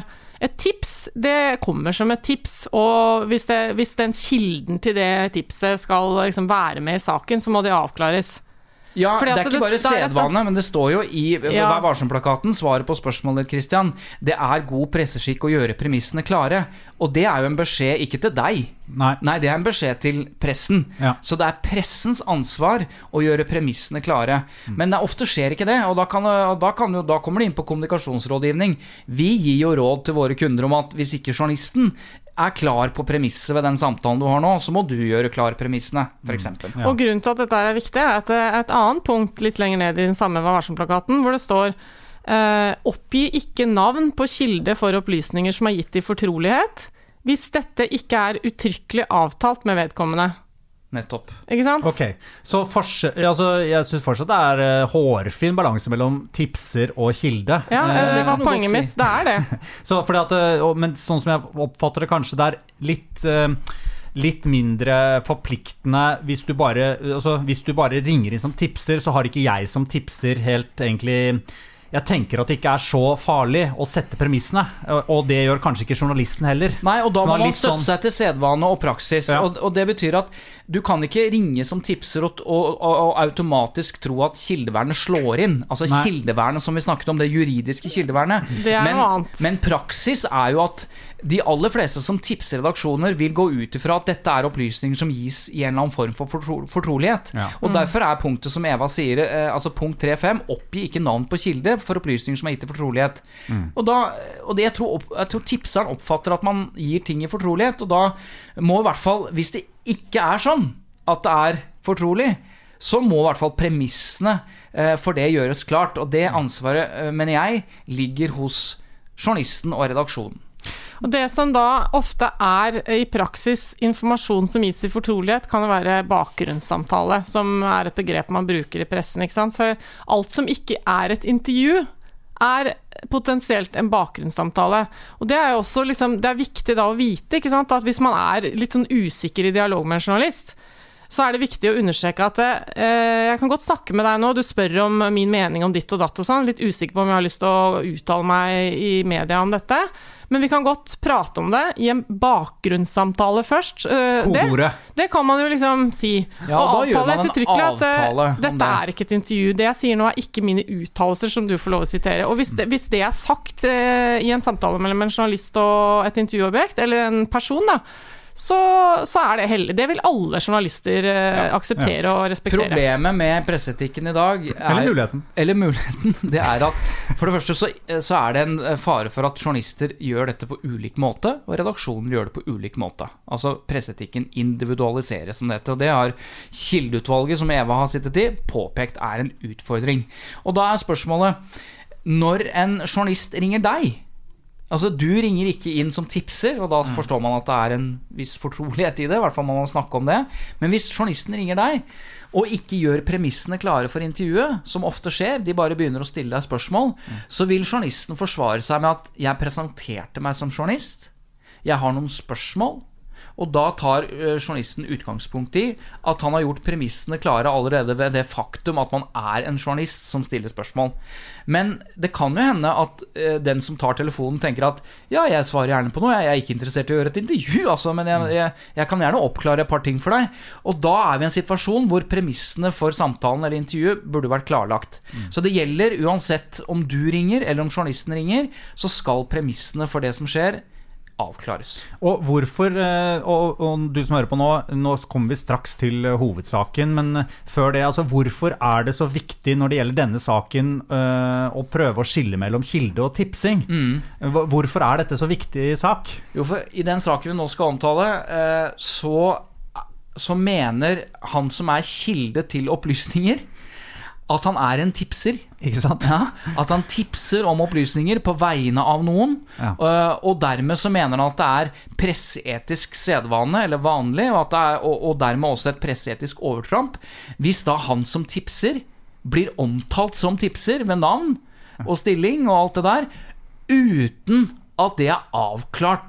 et tips, det kommer som et tips, og hvis, det, hvis den kilden til det tipset skal liksom være med i saken, så må det avklares. Ja, det er ikke det, bare sedvane, men det står jo i ja. Vær varsom-plakaten, svaret på spørsmålet, Christian, det er god presseskikk å gjøre premissene klare, og det er jo en beskjed ikke til deg. Nei. Nei, det er en beskjed til pressen. Ja. Så det er pressens ansvar å gjøre premissene klare. Mm. Men det ofte skjer ikke det, og da, kan, og da, kan jo, da kommer det inn på kommunikasjonsrådgivning. Vi gir jo råd til våre kunder om at hvis ikke journalisten er klar på premisset ved den samtalen du har nå, så må du gjøre klar premissene, for eksempel. Ja. Og grunnen til at dette er viktig er at et annet punkt litt lenger ned i den samme Vær varsom-plakaten, hvor det står eh, oppgi ikke navn på kilde for opplysninger som er gitt i fortrolighet, hvis dette ikke er uttrykkelig avtalt med vedkommende. Nettopp. Ikke sant? Ok, så forskjell, altså, jeg synes fortsatt det er uh, hårfin balanse mellom tipser og kilde. Ja, det var kan du poenget godt mitt, si. det er det. Så fordi at, uh, men sånn som jeg oppfatter det kanskje, det er litt, uh, litt mindre forpliktende hvis du, bare, altså, hvis du bare ringer inn som tipser, så har ikke jeg som tipser helt egentlig... Jeg tenker at det ikke er så farlig å sette premissene, og det gjør kanskje ikke journalisten heller. Nei, og da må man støtte sånn... seg til sedvane og praksis, ja. og, og det betyr at du kan ikke ringe som tipser og, og, og, og automatisk tro at kildevernet slår inn. Altså Nei. Kildevernet som vi snakket om, det juridiske kildevernet. Det er men, noe annet. Men praksis er jo at de aller fleste som tipser redaksjoner vil gå ut ifra at dette er opplysninger som gis i en eller annen form for fortro fortrolighet. Ja. Og mm. derfor er punktet som Eva sier, eh, altså punkt tre fem, oppgi ikke navn på kilde for opplysninger som er gitt i fortrolighet. Mm. Og, da, og det, jeg, tror opp, jeg tror tipseren oppfatter at man gir ting i fortrolighet, og da må i hvert fall, hvis det ikke er sånn at det er fortrolig, så må i hvert fall premissene eh, for det gjøres klart, og det ansvaret, eh, mener jeg, ligger hos journalisten og redaksjonen. Og det som da ofte er i praksis informasjon som gis i fortrolighet, kan være bakgrunnssamtale, som er et begrep man bruker i pressen, ikke sant? Så alt som ikke er et intervju, er potensielt en bakgrunnssamtale. Og det er jo også liksom, det er viktig da å vite, ikke sant? At hvis man er litt sånn usikker i dialog med en journalist, så er det viktig å understreke at eh, jeg kan godt snakke med deg nå, du spør om min mening om ditt og datt og sånn, litt usikker på om jeg har lyst til å uttale meg i media om dette, men vi kan godt prate om det i en bakgrunnssamtale først. Uh, det, det kan man jo liksom si. Ja, og da gjør man en avtale avtale at dette er ikke et intervju. Det jeg sier nå er ikke mine uttalelser som du får lov å sitere. Og hvis det, hvis det er sagt uh, i en samtale mellom en journalist og et intervjuobjekt, eller en person da, Så, så er det heldig. Det vil alle journalister uh, ja, akseptere ja. og respektere. Problemet med presseetikken i dag er, Eller muligheten. Eller muligheten, det er at for det første så, så er det en fare for at journalister gjør dette på ulik måte, og redaksjonen gjør det på ulik måte. Altså presseetikken individualiseres som dette, og det har kildeutvalget som Eva har sittet i, påpekt er en utfordring. Og da er spørsmålet, når en journalist ringer deg, altså du ringer ikke inn som tipser, og da forstår man at det er en viss fortrolighet i det, i hvert fall må man snakke om det, men hvis journalisten ringer deg, og ikke gjør premissene klare for intervjuet, som ofte skjer, de bare begynner å stille deg spørsmål, så vil journalisten forsvare seg med at jeg presenterte meg som journalist, jeg har noen spørsmål, og da tar uh, journalisten utgangspunkt i at han har gjort premissene klare allerede ved det faktum at man er en journalist som stiller spørsmål. Men det kan jo hende at uh, den som tar telefonen tenker at ja, jeg svarer gjerne på noe, jeg er ikke interessert i å gjøre et intervju, altså, men jeg, jeg, jeg kan gjerne oppklare et par ting for deg. Og da er vi i en situasjon hvor premissene for samtalen eller intervjuet burde vært klarlagt. Mm. Så det gjelder uansett om du ringer eller om journalisten ringer, så skal premissene for det som skjer avklares. Og hvorfor, og, og du som hører på nå, nå kommer vi straks til hovedsaken, men før det, altså hvorfor er det så viktig når det gjelder denne saken uh, å prøve å skille mellom kilde og tipsing? Mm. Hvorfor er dette så viktig sak? Jo, for i den saken vi nå skal omtale, uh, så, så mener han som er kilde til opplysninger, at han er en tipser. Ikke sant? Ja, at han tipser om opplysninger på vegne av noen, ja. og, og dermed så mener han at det er presseetisk sedvane, eller vanlig, og, at det er, og, og dermed også et presseetisk overtramp, hvis da han som tipser blir omtalt som tipser ved navn og stilling og alt det der, uten at det er avklart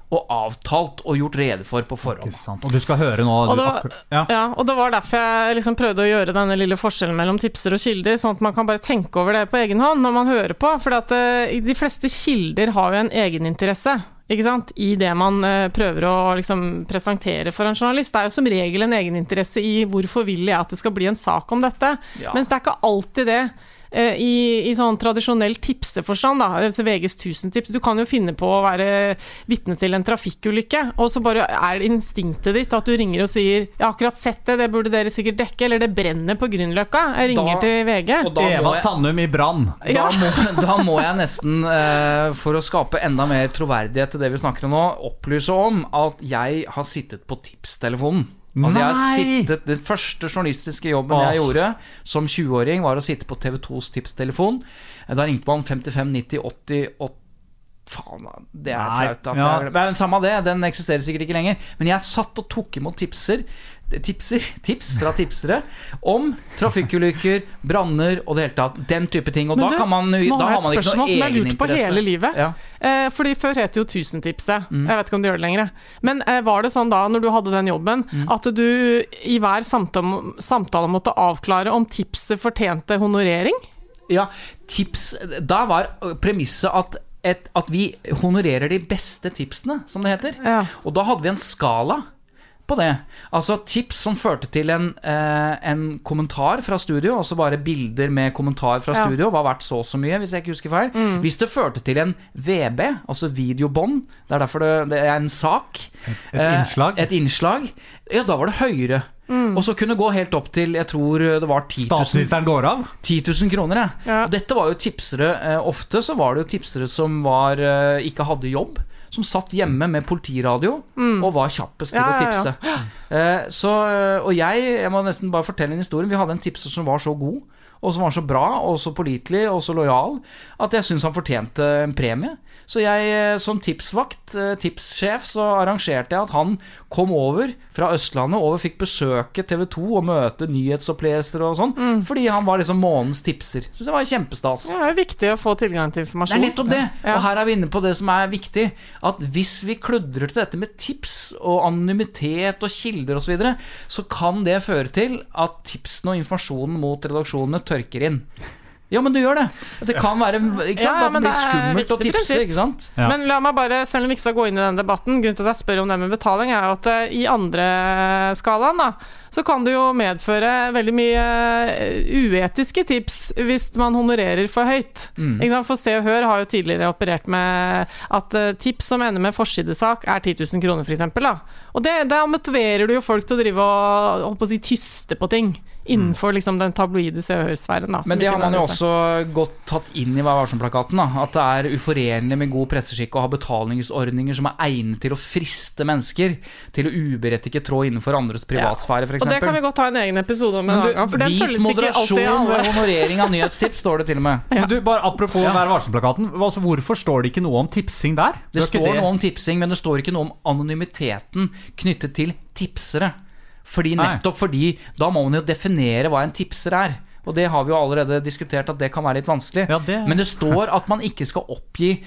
og avtalt og gjort rede for på forhånd. Ikke sant. Og du skal høre nå Og du, det, akkur- ja. ja, og det var derfor jeg liksom prøvde å gjøre denne lille forskjellen mellom tipser og kilder, sånn at man kan bare tenke over det på egen hånd når man hører på, for at uh, de fleste kilder har jo en egeninteresse, ikke sant, i det man uh, prøver å liksom presentere for en journalist. Det er jo som regel en egeninteresse i hvorfor vil jeg at det skal bli en sak om dette, Ja. mens det er ikke alltid det. I, i sånn tradisjonell tipseforstand da, altså V G's tusentips, du kan jo finne på å være vitne til en trafikkulykke, og så bare er det instinktet ditt at du ringer og sier, jeg har akkurat sett det, det burde dere sikkert dekke, eller det brenner på Grünerløkka, jeg ringer Da- til V G. og da må Eva jeg- Sandum i brann. Da, Ja. må, da må jeg nesten, eh, for å skape enda mer troverdighet til det vi snakker om nå, opplyse om at jeg har sittet på tipstelefonen. Altså jeg har Nei! sittet, Den første journalistiske jobben Åh. jeg gjorde som tjue-åring var å sitte på T V to's tipstelefon. Da ringte man femtifem nitti åtti åtti. Faen, det er Nei, flaut at ja. jeg, Men samme det, den eksisterer sikkert ikke lenger. Men jeg satt og tok imot tipser Tipser, tips fra tipsere om trafikkulykker, branner og det hele tatt. Den type ting. Og Men da du, kan man, nå da har har man jeg et ikke spørsmål noe som jeg har lurt på egeninteresse. hele livet. Ja. Eh, fordi før het det jo Tusentipset. Mm. Jeg vet ikke om det gjør det lenger. Men eh, var det sånn da, når du hadde den jobben, Mm. at du i hver samtale, samtale måtte avklare om tipset fortjente honorering? Ja, tips. Da var premisset at, et, at vi honorerer de beste tipsene, som det heter. Ja. Og da hadde vi en skala på det. Altså tips som førte til en, eh, en kommentar fra studio, altså bare bilder med kommentar fra Ja. studio, var verdt så og så mye, hvis jeg ikke husker feil. Mm. Hvis det førte til en V B, altså videobånd, det er derfor det, det er en sak. Et eh, innslag. Et innslag. Ja, da var det høyere. Mm. Og så kunne det gå helt opp til, jeg tror det var ti tusen. Statsministeren går av. ti tusen kroner, ja. Ja. Og dette var jo tipsere, eh, ofte så var det jo tipsere som var, eh, ikke hadde jobb, som satt hjemme med politiradio og var kjappest til Ja, å ja, ja. tipse. Eh, så, og jeg, jeg må nesten bare fortelle en historie. Vi hadde en tipser som var så god, og som var så bra, og så pålitelig, og så lojal, at jeg synes han fortjente en premie. Så jeg, eh, som tipsvakt, eh, tipssjef, så arrangerte jeg at han kom over fra Østlandet, over fikk besøke T V to og møte nyhetsopplesere og sånn, fordi han var liksom månedens tipser. Så det var kjempestas. Ja, det er viktig å få tilgang til Det informasjon. er nettopp det, Ja. og her er vi inne på det som er viktig, at hvis vi kludrer til dette med tips og anonymitet og kilder og så videre, så kan det føre til at tipsene og informasjonen mot redaksjonene tørker inn. Ja, men du gjør det. Det kan være, ikke sant, Ja, ja, at men det blir det er skummelt å viktig tipse, prinsipp. ikke sant? Ja. Men la meg bare, selv om vi ikke skal gå inn i den debatten, grunnen til at jeg spør om det med betaling er jo at eh, i andre skalaen da, så kan det jo medføre veldig mye eh, uetiske tips hvis man honorerer for høyt. Mm. Ikke sant? For Se og Hør har jo tidligere operert med at eh, tips som ender med forsidesak er ti tusen kroner for eksempel da. Og det, da motiverer du jo folk til å drive og, holdt på å si, tyste på ting innenfor liksom den tabloide Se og Hør-sfæren da. Men som det ikke har man jo nødvendigvis er- også godt tatt inn i Vær varsom-plakaten, da. At det er uforenlig med god presseskikk å ha betalingsordninger som er egnet til å friste mennesker til å uberettiget trå innenfor andres privatsfære, for Og det kan vi eksempel. godt ha en egen episode om en Men annen gang, du, for den vis føles ikke alltid moderasjon alle. ved honorering av nyhetstips, står det til og med. Men du, bare apropos Vær varsom-plakaten, altså, hvorfor står det ikke noe om tipsing der? Det Gjør ikke står noe om tipsing, men det står ikke noe om anonymiteten knyttet til tipsere. Fordi Nei. nettopp fordi da må man jo definere hva en tipser er. Og det har vi jo allerede diskutert at det kan være litt vanskelig. Ja, det- Men det står at man ikke skal oppgi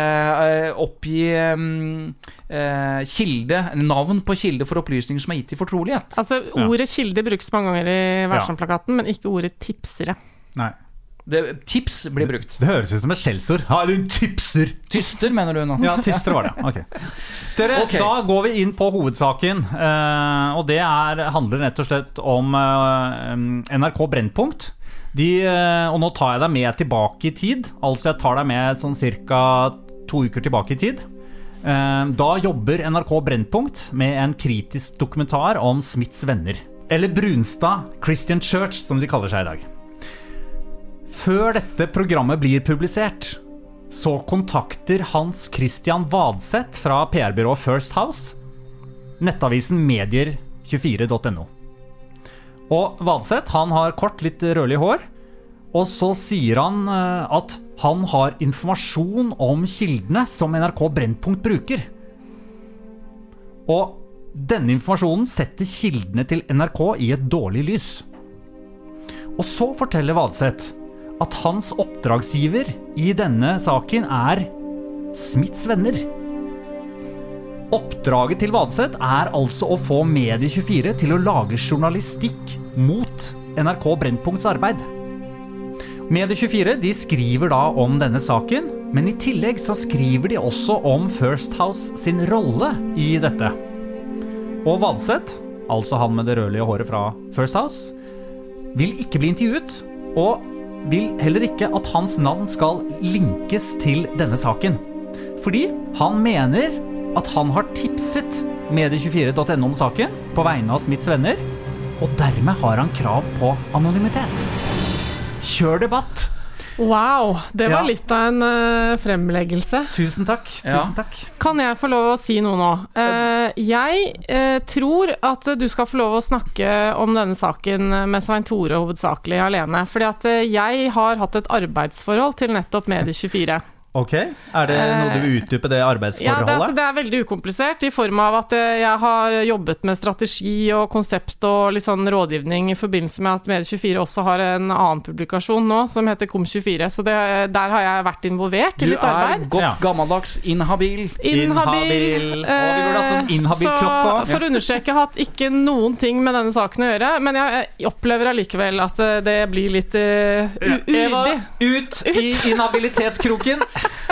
eh, Oppgi um, eh, kilde, navn på kilde for opplysninger som er gitt i fortrolighet. Altså, ordet kilde brukes mange ganger i Værsom-plakaten, men ikke ordet tipsere. Nei. Det, tips blir brukt. Det høres ut som et skjellsord. Ha, du tipser! Tyster, mener du nå? Ja, tyster var det. Ok. Dere, Ok. Da går vi inn på hovedsaken, eh, og det er, handler rett og slett om eh, N R K Brennpunkt. De, eh, og nå tar jeg deg med tilbake i tid, altså jeg tar deg med sånn cirka to uker tilbake i tid. Eh, da jobber N R K Brennpunkt med en kritisk dokumentar om Smiths venner, eller Brunstad Christian Church, som de kaller seg i dag. Før dette programmet blir publisert, så kontakter Hans Christian Vadseth fra P R-byrået First House nettavisen medier tjuefire punktum no. Og Vadseth, han har kort, litt rødlig hår, og så sier han eh, at han har informasjon om kildene som N R K Brennpunkt bruker. Og denne informasjonen setter kildene til N R K i et dårlig lys. Og så forteller Vadseth at hans oppdragsgiver i denne saken er Smiths venner. Oppdraget til Vadseth er altså å få Medie tjuefire til å lage journalistikk mot N R K Brennpunkts arbeid. Medie tjuefire de skriver da om denne saken, men i tillegg så skriver de også om First House sin rolle i dette. Og Vadseth, altså han med det rødlige håret fra First House, vil ikke bli intervjuet, og vil heller ikke at hans navn skal linkes til denne saken. Fordi han mener at han har tipset medie tjuefire punktum no om saken på vegne av Smiths venner, og dermed har han krav på anonymitet. Kjør debatt! Wow, det var Ja. litt av en uh, fremleggelse. Tusen takk, tusen Ja. takk. Kan jeg få lov å si noe nå? Eh, jeg eh, tror at du skal få lov å snakke om denne saken med Svein Tore hovedsakelig alene, fordi at eh, jeg har hatt et arbeidsforhold til nettopp medie tjuefire. Ok, er det noe du vil utdype det Ja, arbeidsforholdet? det, altså, det er veldig ukomplisert i form av at eh, jeg har jobbet med strategi og konsept og litt sånn rådgivning i forbindelse med at medie tjuefire også har en annen publikasjon nå som heter Kom tjuefire, så det, der har jeg vært involvert i Du litt arbeid. er godt Ja. gammeldags inhabil. Inhabil. Å, vi burde hatt en inhabil så klokke også. for å understreke hatt ikke noen ting med denne saken å gjøre, men jeg, jeg opplever allikevel at eh, det blir litt uh, Eva, uryddig. ut i inhabilitetskroken.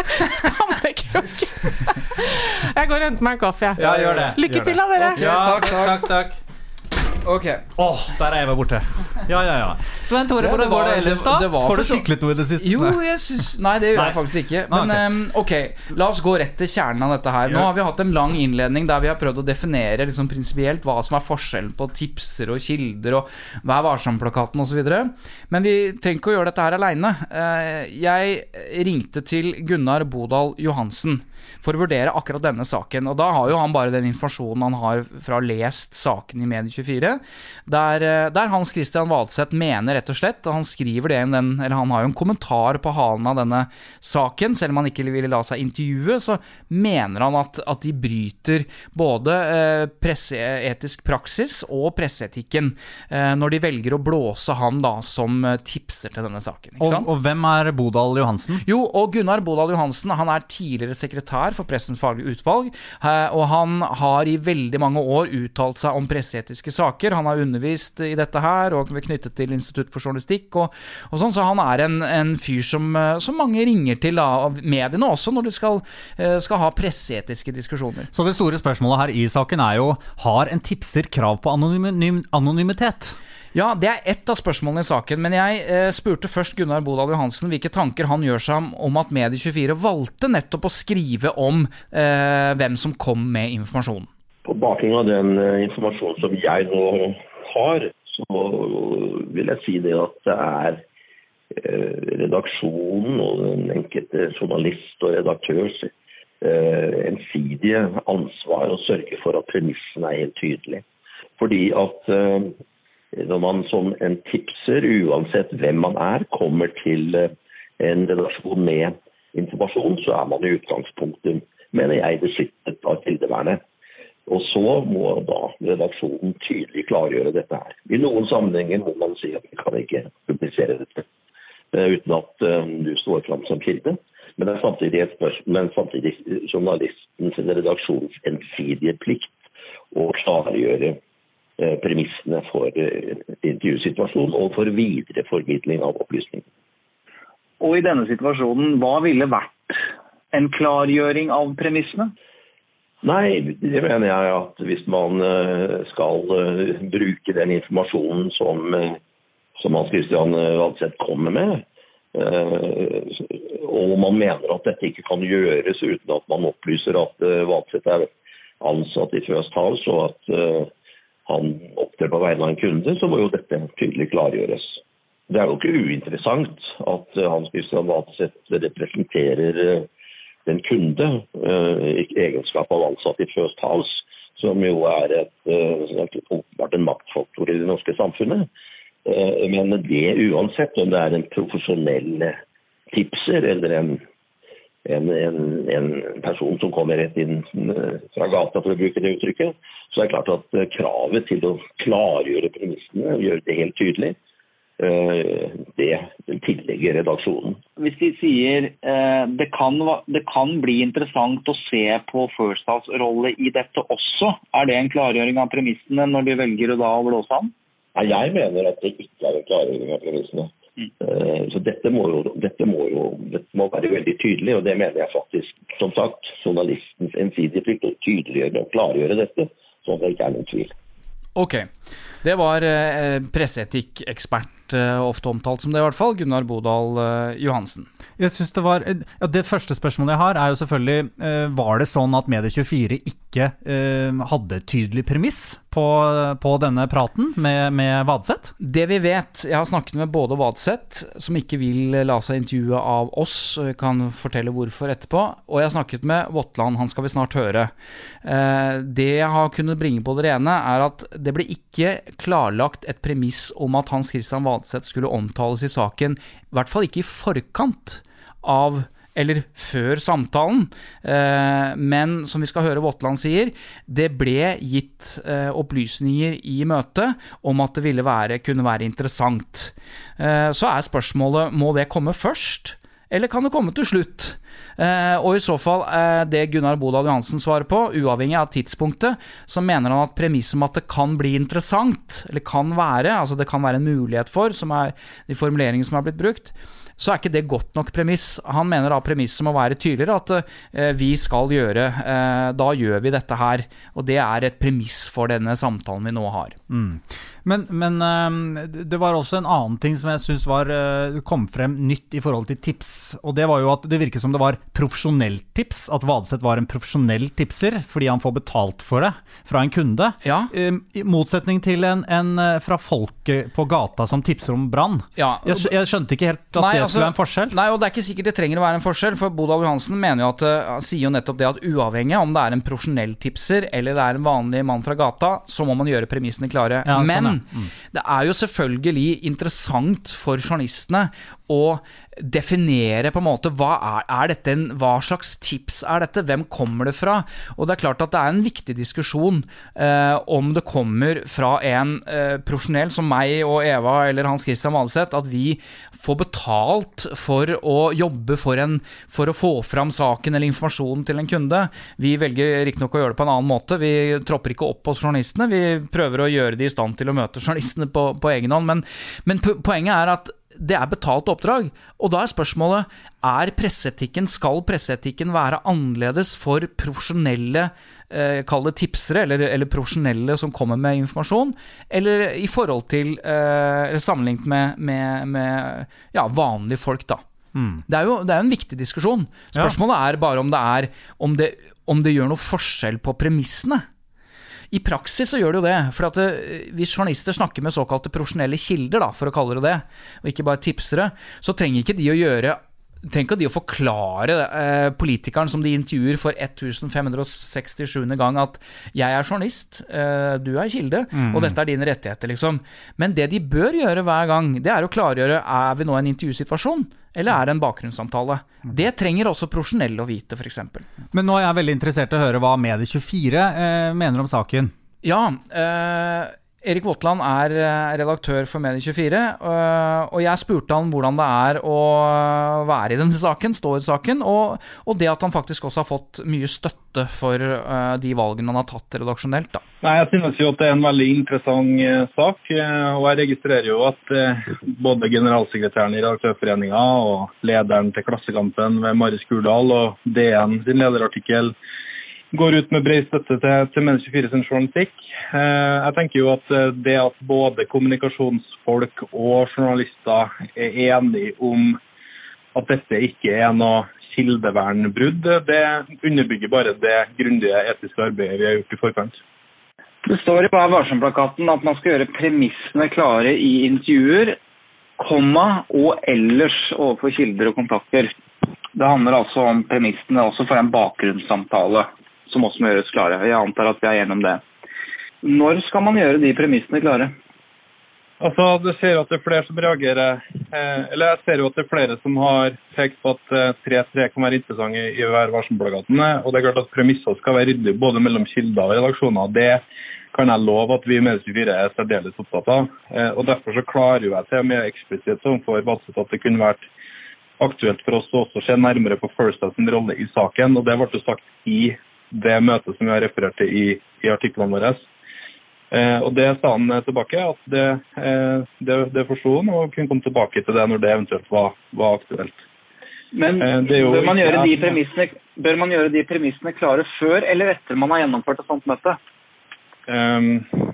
Skammekroken. Jeg går og henter meg en kaffe. jeg. Ja, gjør det. Lykke Gjør til det. da, dere. Ok, Ja, takk, takk. takk, takk. Ok. Åh, der er Eva borte. Ja, ja, ja. Svein Tore, Ja, hvordan det var- går det ellers da? det var Får du for så- syklet noe i det siste? Jo, jeg synes Nei, det gjør Nei. jeg faktisk ikke. Ah, Men ok. ehm, ok, la oss gå rett til kjernen av dette her. Nå Ja. har vi hatt en lang innledning der vi har prøvd å definere liksom prinsipielt hva som er forskjellen på tipser og kilder og Vær varsom-plakaten og så videre. Men vi trenger ikke å gjøre dette her alene. Eh, Jeg ringte til Gunnar Bodal Johansen for å vurdere akkurat denne saken. Og da har jo han bare den informasjonen han har fra lest saken i medie tjuefire, der, eh, der Hans Christian Vadseth mener rett og slett, og han skriver det i den, eller han har jo en kommentar på halen av denne saken, selv om han ikke ville la seg intervjue, så mener han at, at de bryter både eh, presseetisk praksis og presseetikken eh, når de velger å blåse han da som eh, tipser til denne saken, ikke Og, sant? og hvem er Bodal Johansen? Jo, og Gunnar Bodal Johansen, han er tidligere sekretær for Pressens faglige utvalg, eh, og han har i veldig mange år uttalt seg om presseetiske saker. Han har undervist i dette her, og knyttet til Institutt for journalistikk, og, og sånn, så han er en, en fyr som, eh, som mange ringer til da, av mediene også, når du skal, eh, skal ha presseetiske diskusjoner. Så det store spørsmålet her i saken er jo, har en tipser krav på anonym, anonymitet? Ja, det er ett av spørsmålene i saken, men jeg eh, spurte først Gunnar Bodal Johansen hvilke tanker han gjør seg om, om at medie tjuefire valgte nettopp å skrive om eh, hvem som kom med informasjonen. På bakgrunn av den uh, informasjonen som jeg nå har, så vil jeg si det at det er uh, redaksjonen og den enkelte journalist og redaktørs uh, ensidige ansvar å sørge for at premissen er helt tydelig. Fordi at uh, når man som en tipser, uansett hvem man er, kommer til uh, en redaksjon med informasjon, så er man i utgangspunktet, mener jeg, beskyttet av kildevernet. Og så må da redaksjonen tydelig klargjøre dette her. I noen sammenhenger må man si at vi kan ikke publisere dette uten at um, du står fram som kilde. Men det er samtidig, et spørsmål, men samtidig journalistens eller redaksjonens ensidige plikt å klargjøre uh, premissene for uh, intervjusituasjonen og for videre formidling av opplysninger. Og i denne situasjonen, hva ville vært en klargjøring av premissene? Nei, det mener jeg at hvis man skal bruke den informasjonen som, som Hans Christian Vadseth kommer med, og man mener at dette ikke kan gjøres uten at man opplyser at Vadseth er ansatt i First House, og at han opptrer på vegne av en kunde, så må jo dette tydelig klargjøres. Det er jo ikke uinteressant at Hans Christian Vadseth representerer en kunde, i egenskap av ansatt i First House, som jo er et, åpenbart en maktfaktor i det norske samfunnet. Men det uansett om det er en profesjonell tipser eller en, en, en, en person som kommer rett inn fra gata, for å bruke det uttrykket, så er det klart at kravet til å klargjøre premissene gjør det helt tydelig. det tillegger redaksjonen. Hvis de sier eh, det, kan, det kan bli interessant å se på First House rolle i dette også, er det en klargjøring av premissene når de velger da å blåse an? Ja, jeg mener at det ikke er en klargjøring av premissene. Mm. Uh, så dette må, jo, dette, må jo, dette må være veldig tydelig, og det mener jeg faktisk, som sagt, journalistens ensidige plikt å tydeliggjøre og klargjøre dette, så det ikke er noen tvil. Ok, det var eh, presseetikk-ekspert, eh, ofte omtalt som det i hvert fall, Gunnar Bodal eh, Johansen. Jeg synes det var, ja, det første spørsmålet jeg har er jo selvfølgelig, eh, var det sånn at Medie tjuefire ikke eh, hadde tydelig premiss på, på denne praten med, med Vadseth? Det vi vet, jeg har snakket med både Vadseth, som ikke vil la seg intervjue av oss, kan fortelle hvorfor etterpå, og jeg har snakket med Våtland, han skal vi snart høre. Eh, det jeg har kunnet bringe på det rene er at det ble ikke klarlagt et premiss om at Hans Christian Vadseth skulle omtales i saken, i hvert fall ikke i forkant av eller før samtalen, eh, men som vi skal høre Våtland sier, det ble gitt eh, opplysninger i møtet om at det ville være, kunne være interessant. Eh, så er spørsmålet, må det komme først, eller kan det komme til slutt? Eh, og i så fall eh, det Gunnar Bodal Johansen svarer på, uavhengig av tidspunktet, så mener han at premisset om at det kan bli interessant, eller kan være, altså det kan være en mulighet for, som er de formuleringer som har blitt brukt, så er ikke det godt nok premiss. Han mener da premisset må være tydeligere, at eh, vi skal gjøre, eh, da gjør vi dette her, og det er et premiss for denne samtalen vi nå har. Mm. Men, men uh, det var også en annen ting som jeg synes var, uh, kom frem nytt i forhold til tips, og det var jo at det virket som det var profesjonelt tips, at Vadseth var en profesjonell tipser, fordi han får betalt for det fra en kunde, ja. uh, i motsetning til en, en uh, fra folket på gata som tipser om brann. Ja, jeg, jeg skjønte ikke helt at nei, det altså, skulle være en forskjell. Nei, og det er ikke sikkert det trenger å være en forskjell, for Bodal Johansen mener jo at, uh, sier jo nettopp det at uavhengig om det er en profesjonell tipser, eller det er en vanlig mann fra gata, så må man gjøre premissene klare. Ja, men sånn, Mm. det er jo selvfølgelig interessant for journalistene å definere på en måte hva er, er dette en, hva slags tips er dette, hvem kommer det fra, og det er klart at det er en viktig diskusjon eh, om det kommer fra en eh, profesjonell som meg og Eva eller Hans Christian Vadseth, at vi får betalt for å jobbe for, en, for å få fram saken eller informasjonen til en kunde. Vi velger riktig nok å gjøre det på en annen måte, vi tropper ikke opp hos journalistene, vi prøver å gjøre de i stand til å møte journalistene på, på egen hånd, men, men poenget er at det er betalt oppdrag, og da er spørsmålet, er presseetikken, skal presseetikken være annerledes for profesjonelle, eh, kall det tipsere, eller, eller profesjonelle som kommer med informasjon, eller i forhold til, eh, eller sammenlignet med, med, med ja, vanlige folk da. Mm. Det er jo det er en viktig diskusjon. Spørsmålet ja. er bare om det er, om det, om det gjør noe forskjell på premissene. I praksis så gjør det jo det, for at det, hvis journalister snakker med såkalte profesjonelle kilder, da, for å kalle det det, og ikke bare tipsere, så trenger ikke de å gjøre trenger ikke de å forklare eh, politikeren som de intervjuer for femten sekstisjuende gang at jeg er journalist, eh, du er kilde, mm. og dette er dine rettigheter, liksom. Men det de bør gjøre hver gang, det er å klargjøre, er vi nå i en intervjusituasjon, eller er det en bakgrunnssamtale? Det trenger også profesjonelle å vite, for eksempel. Men nå er jeg veldig interessert i å høre hva Medie tjuefire eh, mener om saken. Ja, eh, Erik Våtland er redaktør for Medie tjuefire, og jeg spurte han hvordan det er å være i denne saken, stå i saken, og, og det at han faktisk også har fått mye støtte for de valgene han har tatt redaksjonelt. Da. Nei, jeg synes jo at det er en veldig interessant sak, og jeg registrerer jo at både generalsekretæren i Redaktørforeningen og lederen til Klassekampen ved Marius Kurdal og D N sin lederartikkel går ut med bred støtte til, til Medie tjuefire sin journalistikk. Eh, jeg tenker jo at det at både kommunikasjonsfolk og journalister er enige om at dette ikke er noe kildevernbrudd, det underbygger bare det grundige etiske arbeidet vi har gjort i forkant. Det står i Vær varsom-plakaten at man skal gjøre premissene klare i intervjuer, komma og ellers overfor kilder og kontakter. Det handler altså om premissene også for en bakgrunnssamtale, som også må gjøres klare. Jeg antar at vi er gjennom det. Når skal man gjøre de premissene klare? Altså, du ser at det er flere som reagerer, eh, eller jeg ser jo at det er flere som har pekt på at tre tre kan være interessant i, i Vær varsom-plakaten, og det er klart at premisser skal være ryddig både mellom kilder og redaksjoner. Det kan jeg love at vi i Medie tjuefire er særdeles opptatt av. Eh, og derfor så klarer jo jeg til med eksplisitt som for Vadsø at det kunne vært aktuelt for oss å også se nærmere på First House sin rolle i saken, og det ble sagt i det møtet som vi har referert til i, i artiklene våre. Eh, og det sa han tilbake, at det, eh, det, det forstod han, og kunne komme tilbake til det når det eventuelt var, var aktuelt. Men eh, jo, bør, man gjøre de premissene, bør man gjøre de premissene klare før eller etter man har gjennomført et sånt møte? Um,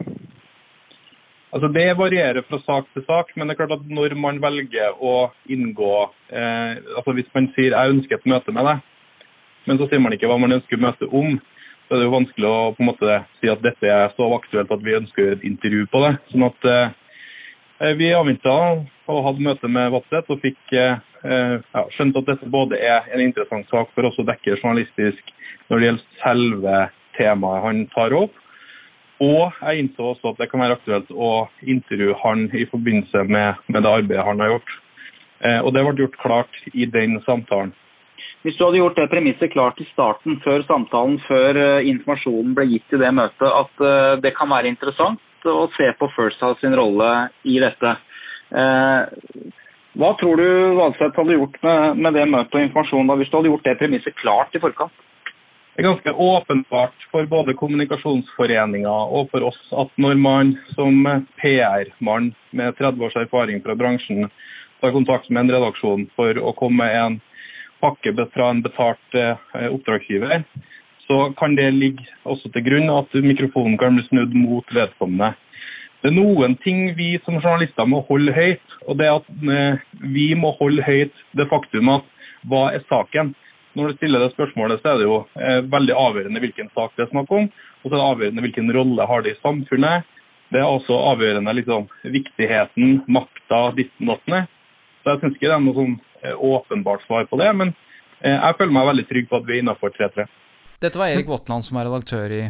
altså det varierer fra sak til sak, men det er klart at når man velger å inngå, eh, altså hvis man sier jeg ønsker et møte med deg, men så sier man ikke hva man ønsker møte om, så er det jo vanskelig å på en måte si at dette er så aktuelt at vi ønsker å gjøre et intervju på det. Sånn at eh, vi avventet og hadde møte med Vadsø og fikk eh, ja, skjønt at dette både er en interessant sak for oss å dekke journalistisk når det gjelder selve temaet han tar opp. Og jeg innså også at det kan være aktuelt å intervjue han i forbindelse med, med det arbeidet han har gjort. Eh, og det ble gjort klart i den samtalen. Hvis du hadde gjort det premisset klart i starten, før samtalen, før uh, informasjonen ble gitt i det møtet, at uh, det kan være interessant å se på First House sin rolle i dette. Uh, hva tror du Valseth hadde gjort med, med det møtet og informasjonen da, hvis du hadde gjort det premisset klart i forkant? Det er ganske åpenbart for både kommunikasjonsforeninger og for oss at når man som P R-mann med tretti års erfaring fra bransjen tar kontakt med en redaksjon for å komme med en pakke fra en betalt eh, oppdragsgiver, så kan det ligge også til grunn at mikrofonen kan bli snudd mot vedkommende. Det er noen ting vi som journalister må holde høyt, og det er at eh, vi må holde høyt det faktum at hva er saken? Når du stiller det spørsmålet, så er det jo eh, veldig avgjørende hvilken sak det er snakk om, og så er det avgjørende hvilken rolle har det i samfunnet. Det er også avgjørende liksom, viktigheten, makta, ditten dattene. Så jeg synes ikke det er noe sånn åpenbart svar på det, men jeg føler meg veldig trygg på at vi er innenfor tre tre. Dette var Erik Våtland som er redaktør i,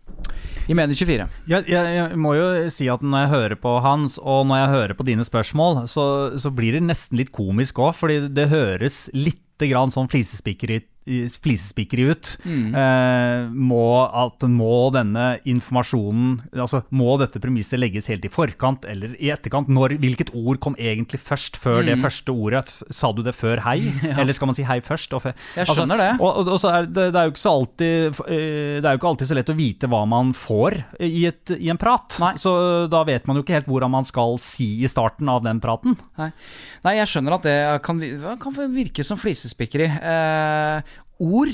i Medie tjuefire. Jeg, jeg, jeg må jo si at når jeg hører på hans, og når jeg hører på dine spørsmål, så, så blir det nesten litt komisk også, fordi det høres litt grann sånn flisespikkeri flisespikkeri ut. Mm. Eh, må, at må denne informasjonen, altså må dette premisset legges helt i forkant eller i etterkant? Når, hvilket ord kom egentlig først før mm. det første ordet? Sa du det før hei? Ja. Eller skal man si hei først? Og fe- Jeg skjønner altså, det. Og, og, og så er det, det er jo ikke så alltid det er jo ikke alltid så lett å vite hva man får i, et, i en prat. Nei. Så da vet man jo ikke helt hvordan man skal si i starten av den praten. Nei, Nei jeg skjønner at det kan, kan virke som flisespikkeri. Eh, ord,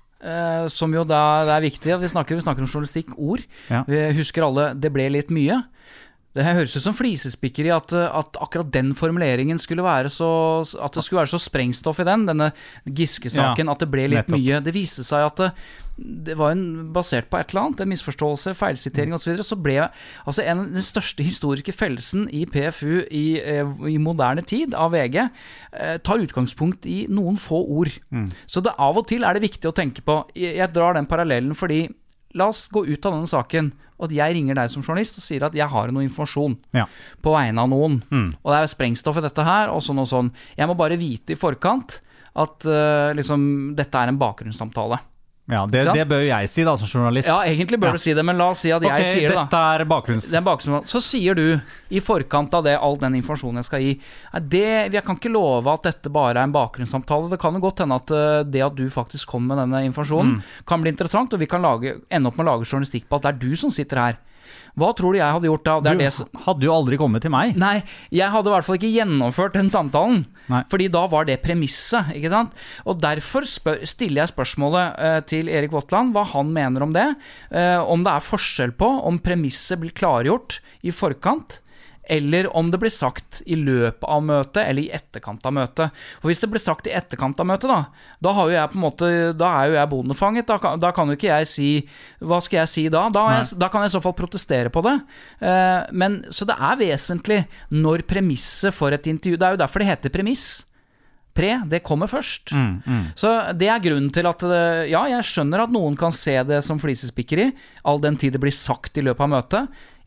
eh, som jo da det er viktig, vi snakker, vi snakker om journalistikk, ord. Ja. Vi husker alle, det ble litt mye. Det høres ut som flisespikkeri at, at akkurat den formuleringen skulle være så, at det skulle være så sprengstoff i den, denne Giske-saken, ja, at det ble litt nettopp. Mye. Det viste seg at det, det var en, basert på et eller annet, en misforståelse, feilsitering og så videre, så ble altså en, den største historiske fellelsen i P F U i, i moderne tid av V G, eh, tar utgangspunkt i noen få ord. Mm. Så det, av og til er det viktig å tenke på, jeg, jeg drar den parallellen fordi, la oss gå ut av denne saken, og at jeg ringer deg som journalist og sier at jeg har noe informasjon ja. På vegne av noen. Mm. Og det er sprengstoff i dette her, og sånn og sånn. Jeg må bare vite i forkant at uh, liksom, dette er en bakgrunnssamtale. Ja, det, det bør jeg si da, som journalist. Ja, egentlig bør ja. Du si det, men la oss si at okay, jeg sier det da. Dette er bakgrunns... Det er bakgrunns... Så sier du, i forkant av det, all den informasjonen jeg skal gi, det, jeg kan ikke love at dette bare er en bakgrunnssamtale. Det kan jo godt hende at det at du faktisk kommer med denne informasjonen, mm. kan bli interessant, og vi kan lage, ende opp med å lage journalistikk på at det er du som sitter her. Hva tror du jeg hadde gjort da? Det er du det som... hadde jo aldri kommet til meg. Nei, jeg hadde i hvert fall ikke gjennomført den samtalen. Nei. Fordi da var det premisset, ikke sant? Og derfor spør, stiller jeg spørsmålet uh, til Erik Våtland, hva han mener om det. Uh, om det er forskjell på om premisset blir klargjort i forkant, eller om det blir sagt i løpet av møtet, eller i etterkant av møtet. Og hvis det blir sagt i etterkant av møtet, da, da, har jo jeg på en måte, da er jo jeg bondefanget, da kan, da kan jo ikke jeg si, hva skal jeg si da? Da, jeg, da kan jeg i så fall protestere på det. Uh, men, så det er vesentlig når premisset for et intervju, det er jo derfor det heter premiss. Pre, det kommer først. Mm, mm. Så det er grunnen til at, ja, jeg skjønner at noen kan se det som flisespikkeri, all den tid det blir sagt i løpet av møtet.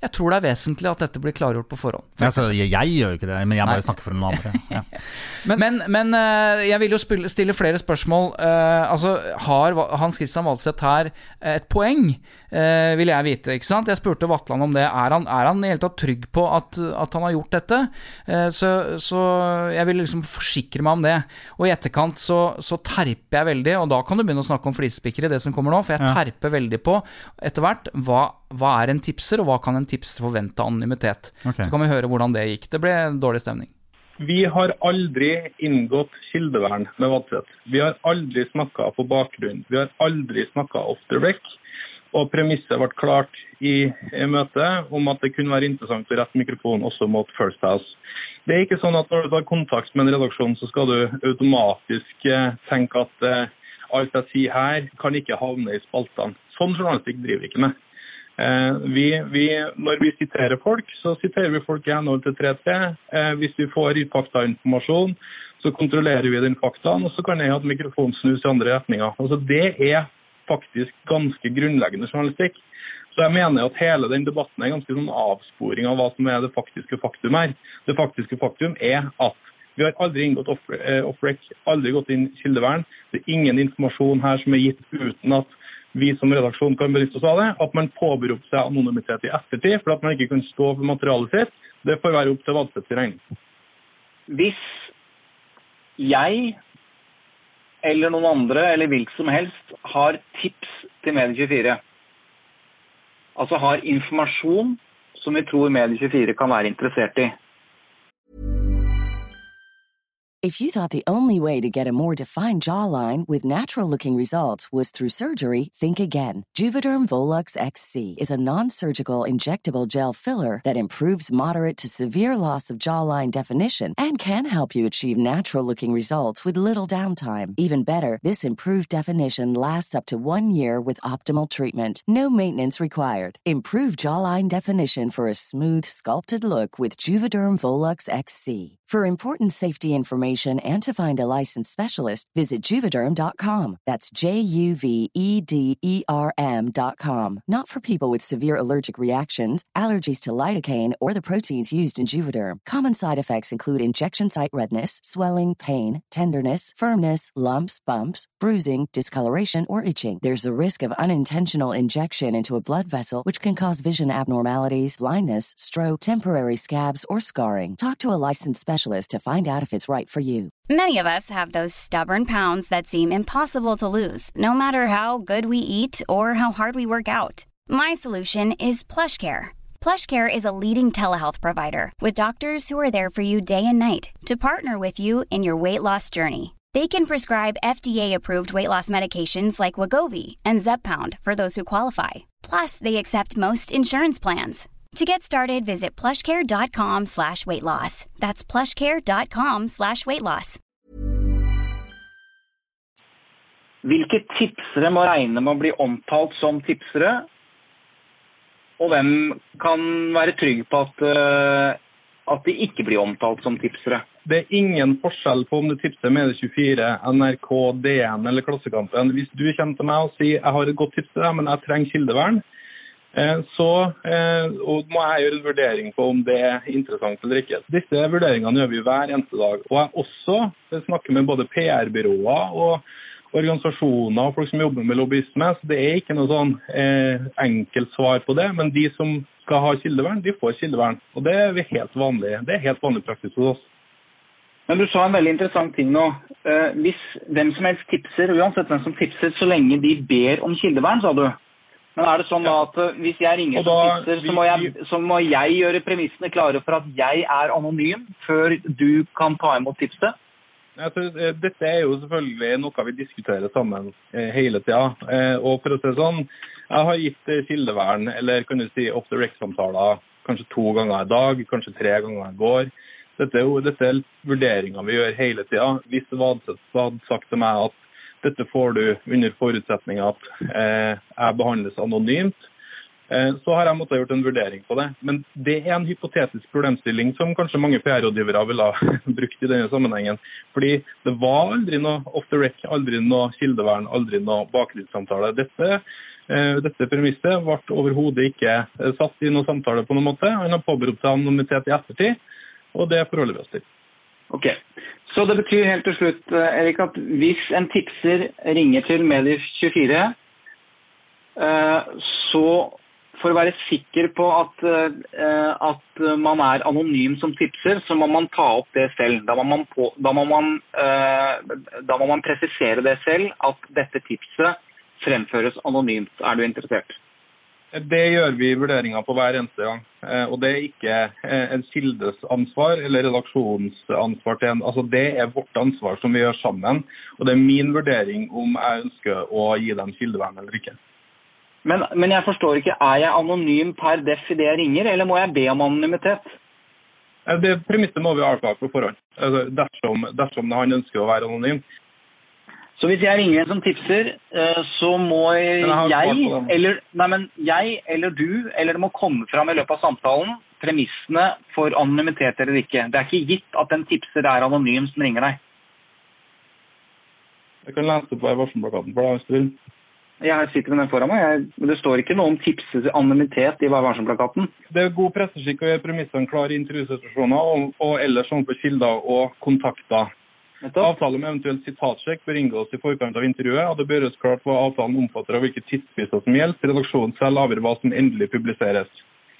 Jeg tror det er vesentlig at dette blir klargjort på forhånd. Ja, altså, jeg, jeg gjør jo ikke det, men jeg bare Nei. snakker for noen andre. Ja. men men, men uh, jeg vil jo spille, stille flere spørsmål. Uh, altså, har Hans Christian Valseth her et poeng, uh, vil jeg vite, ikke sant? Jeg spurte Vatland om det. Er han, er han i hele tatt trygg på at, at han har gjort dette? Uh, så, så jeg vil liksom forsikre meg om det. Og i etterkant så, så terper jeg veldig, og da kan du begynne å snakke om flisespikker i det som kommer nå, for jeg ja. terper veldig på etter hvert hva, hva er en tipser, og hva kan en tipser forvente anonymitet. Okay. Så kan vi høre hvordan det gikk. Det ble dårlig stemning. Vi har aldri inngått kildevern med Valseth. Vi har aldri snakket på bakgrunn. Vi har aldri snakket off the rec. Og premisset ble klart i, i møtet om at det kunne være interessant å rette mikrofonen også mot First House. Det er ikke sånn at når du tar kontakt med en redaksjon, så skal du automatisk eh, tenke at eh, alt jeg sier her kan ikke havne i spaltene. Sånn journalistikk driver ikke med. Eh, vi, vi, når vi siterer folk, så siterer vi folk i henhold til tre tre. Eh, hvis vi får faktainformasjon, så kontrollerer vi den faktaen, og så kan jeg ha mikrofonen snus i andre retninger. Altså, det er faktisk ganske grunnleggende journalistikk. Så jeg mener at hele den debatten er ganske sånn avsporing av hva som er det faktiske faktum her. Det faktiske faktum er at vi har aldri inngått off-rec, aldri gått inn kildevern. Det er ingen informasjon her som er gitt uten at vi som redaksjon kan benytte oss av det. At man påberoper seg anonymitet i ettertid, for at man ikke kan stå for materialet sitt, det får være opp til Valseth til regning. Hvis jeg eller noen andre, eller hvilket som helst, har tips til Medie tjuefire, altså har informasjon som vi tror Medie tjuefire kan være interessert i. If you thought the only way to get a more defined jawline with natural-looking results was through surgery, think again. Juvederm Volux X C is a non-surgical injectable gel filler that improves moderate to severe loss of jawline definition and can help you achieve natural-looking results with little downtime. Even better, this improved definition lasts up to one year with optimal treatment. No maintenance required. Improve jawline definition for a smooth, sculpted look with Juvederm Volux X C. For important safety information and to find a licensed specialist, visit Juvederm dot com. That's J U V E D E R M dot com. Not for people with severe allergic reactions, allergies to lidocaine, or the proteins used in Juvederm. Common side effects include injection site redness, swelling, pain, tenderness, firmness, lumps, bumps, bruising, discoloration, or itching. There's a risk of unintentional injection into a blood vessel, which can cause vision abnormalities, blindness, stroke, temporary scabs, or scarring. Talk to a licensed specialist to find out if it's right for you. Many of us have those stubborn pounds that seem impossible to lose, no matter how good we eat or how hard we work out. My solution is PlushCare. PlushCare is a leading telehealth provider with doctors who are there for you day and night to partner with you in your weight loss journey. They can prescribe F D A-approved weight loss medications like Wegovy and Zepbound for those who qualify. Plus, they accept most insurance plans. To get started, visit plushcare.com slash weight loss. That's plushcare.com slash weight loss. Hvilke tipsere må regne med å bli omtalt som tipsere? Og hvem kan være trygg på at, uh, at de ikke blir omtalt som tipsere? Det er ingen forskjell på om du tipser Medie tjuefire, N R K, D N eller Klassekampen. Hvis du kommer til meg og sier jeg har et godt tips til deg, men jeg trenger kildevern, så og må jeg gjøre en vurdering på om det er interessant eller ikke. Disse vurderingene gjør vi hver eneste dag. Og jeg også snakker med både P R-byråer og organisasjoner og folk som jobber med lobbyisme, så det er ikke noe sånn eh, enkelt svar på det, men de som skal ha kildevern, de får kildevern. Og det er helt vanlig, det er helt vanlig praksis hos oss. Men du sa en veldig interessant ting nå. Eh, hvis hvem som helst tipser, uansett hvem som tipser, så lenge de ber om kildevern, sa du? Men er det sånn da at hvis jeg ringer da, som tipser, så må, jeg, så må jeg gjøre premissene klare for at jeg er anonym før du kan ta imot tipset? Altså, dette er jo selvfølgelig noe vi diskuterer sammen eh, hele tiden. Eh, og for å si sånn, jeg har gitt kildevern, eller kan du si off-the-rec-samtaler, kanskje to ganger i dag, kanskje tre ganger i går. Dette er jo dette er vurderinger vi gjør hele tiden. Hvis Valseth hadde sagt til meg at dette får du under forutsetning at eh, jeg behandles anonymt, eh, så har jeg måttet gjort en vurdering på det. Men det er en hypotetisk problemstilling som kanskje mange P R-rådgivere vil ha brukt i denne sammenhengen. Fordi det var aldri noe off the rec, aldri noe kildevern, aldri noe bakgrunnssamtale. Dette Dette premisset ble overhodet ikke satt i noen samtale på noen måte. Han har påberopt seg anonymitet i ettertid, og det forholder vi oss til. Ok, så det betyr helt til slutt, Erik, at hvis en tipser ringer til Medie tjuefire, så for å være sikker på at, at man er anonym som tipser, så må man ta opp det selv. Da må man, på, da må man, da må man presisere det selv, at dette tipset fremføres anonymt. Er du interessert? Det gjør vi vurderinger på hver eneste gang, og det er ikke en kildes ansvar eller redaksjonens ansvar til en. Altså det er vårt ansvar som vi gjør sammen, og det er min vurdering om jeg ønsker å gi dem kildevern eller ikke. Men, men jeg forstår ikke, er jeg anonym per def i det jeg ringer, eller må jeg be om anonymitet? Det premisset må vi avklare på forhånd, altså dersom, dersom han ønsker å være anonym. Så hvis jeg ringer en som tipser, så må jeg, eller, nei, men jeg eller du, eller det må komme fram i løpet av samtalen, premissene for anonymitet eller ikke. Det er ikke gitt at en tipser er anonym som ringer deg. Jeg kan lese på varselplakaten for deg hvis du vil. Jeg sitter med den foran meg, jeg, men det står ikke noe om tipses anonymitet i varselplakaten. Det er god presseskikk å gjøre premissene klare i intervjusituasjoner og, og ellers sånn for kilder og kontakter. Avtale med eventuelt sitatsjekk bør inngås i forkant av intervjuet, og det bør gjøres klart hva avtalen omfatter og hvilke tidsspiser som gjelder. Redaksjonen selv avgjør hva som endelig publiseres.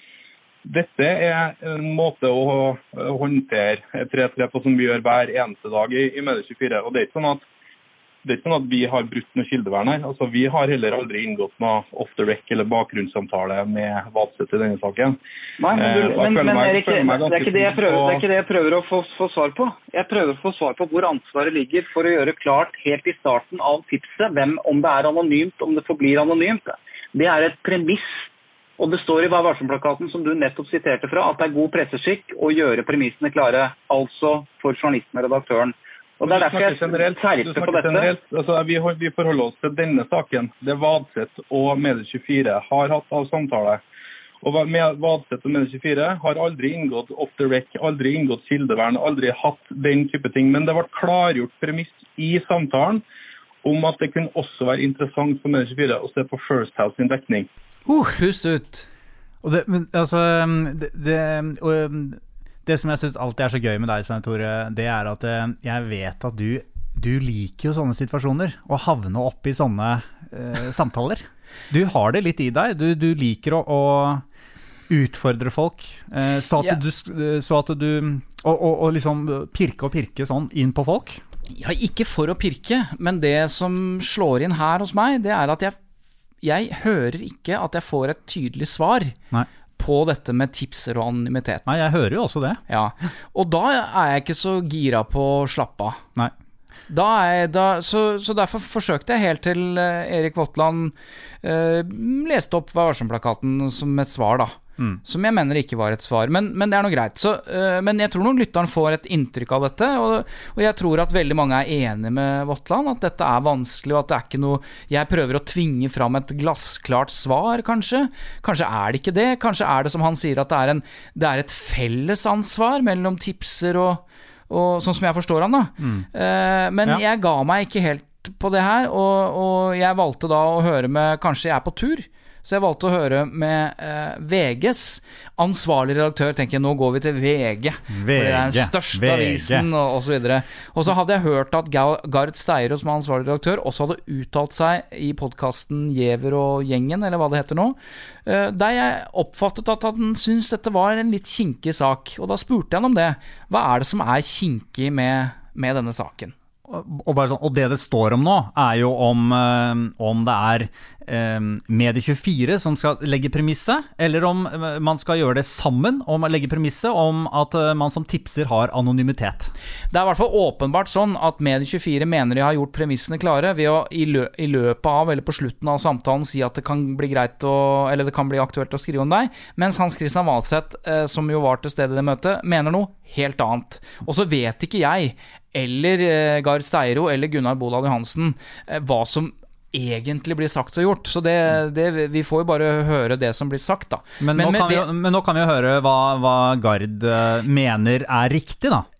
Dette er en måte å håndtere tre tre på som vi gjør hver eneste dag i, i Medie tjuefire, og det er ikke sånn at Det er ikke sånn at vi har brutt noe kildevern her. Altså, vi har heller aldri inngått noe off-the-rec eller bakgrunnssamtale med Vadseth i denne saken. Nei, men, du, men, men meg, Erik, det er ikke det jeg prøver, det er ikke det jeg prøver å få, få svar på. Jeg prøver å få svar på hvor ansvaret ligger for å gjøre klart helt i starten av tipset, hvem, om det er anonymt, om det forblir anonymt. Det er et premiss, og det står i varselplakaten som du nettopp siterte fra, at det er god presseskikk å gjøre premissene klare, altså for journalisten og redaktøren. Og det er derfor jeg terper på dette. Altså, vi, vi forholder oss til denne saken. Det Vadseth og Medie tjuefire har hatt av samtale. Og med Vadseth og Medie tjuefire har aldri inngått off the rec, aldri inngått kildevern, aldri hatt den type ting. Men det ble klargjort premiss i samtalen om at det kunne også være interessant for Medie tjuefire å se på First House sin dekning. Uh, pust ut! Og det, men, altså, det... det og, Det som jeg synes alltid er så gøy med deg, Svein Tore, det er at jeg vet at du, du liker jo sånne situasjoner, å havne opp i sånne uh, samtaler. Du har det litt i deg, du, du liker å, å utfordre folk, uh, så at yeah. du, så at du og, og, og liksom pirke og pirke sånn inn på folk. Ja, ikke for å pirke, men det som slår inn her hos meg, det er at jeg, jeg hører ikke at jeg får et tydelig svar. Nei. På dette med tipser og anonymitet. Nei, jeg hører jo også det. Ja, og da er jeg ikke så gira på å slappe av. Nei. Da er jeg, da, så, så derfor forsøkte jeg helt til Erik Votland eh, leste opp varselplakaten som et svar da. Mm. Som jeg mener ikke var et svar, men, men det er noe greit så, uh, men jeg tror noen lytteren får et inntrykk av dette, og, og jeg tror at veldig mange er enige med Votland, at dette er vanskelig, og at det er ikke noe jeg prøver å tvinge fram et glassklart svar, kanskje kanskje er det ikke det, kanskje er det som han sier at det er, en, det er et felles ansvar mellom tipser og, og sånn som jeg forstår han da mm. uh, men ja. Jeg ga meg ikke helt på det her, og, og jeg valgte da å høre med, kanskje jeg er på tur. Så jeg valgte å høre med eh, V G's ansvarlig redaktør, tenker jeg, nå går vi til V G, V G for det er den største V G. Avisen, og, og så videre. Og så hadde jeg hørt at Gard Steiro, som er ansvarlig redaktør, også hadde uttalt seg i podcasten Gjever og Gjengen, eller hva det heter nå, eh, der jeg oppfattet at han syntes dette var en litt kinkig sak, og da spurte jeg om det. Hva er det som er kinkig med, med denne saken? Og, bare sånn, og det det står om nå er jo om, om det er um, Medie tjuefire som skal legge premisset, eller om man skal gjøre det sammen om å legge premisset om at man som tipser har anonymitet. Det er i hvert fall åpenbart sånn at Medie tjuefire mener de har gjort premissene klare ved å i, lø i løpet av eller på slutten av samtalen si at det kan bli greit å, eller det kan bli aktuelt å skrive om deg, mens Hans Christian Vadseth, eh, som jo var til stede i det møtet, mener noe helt annet. Og så vet ikke jeg eller eh, Gard Steiro eller Gunnar Bolad Johansen eh, hva som egentlig blir sagt og gjort, så det, det, vi får jo bare høre det som blir sagt da. Men, men, nå, kan det, vi, men nå kan vi jo høre hva, hva Gard uh, mener er riktig da.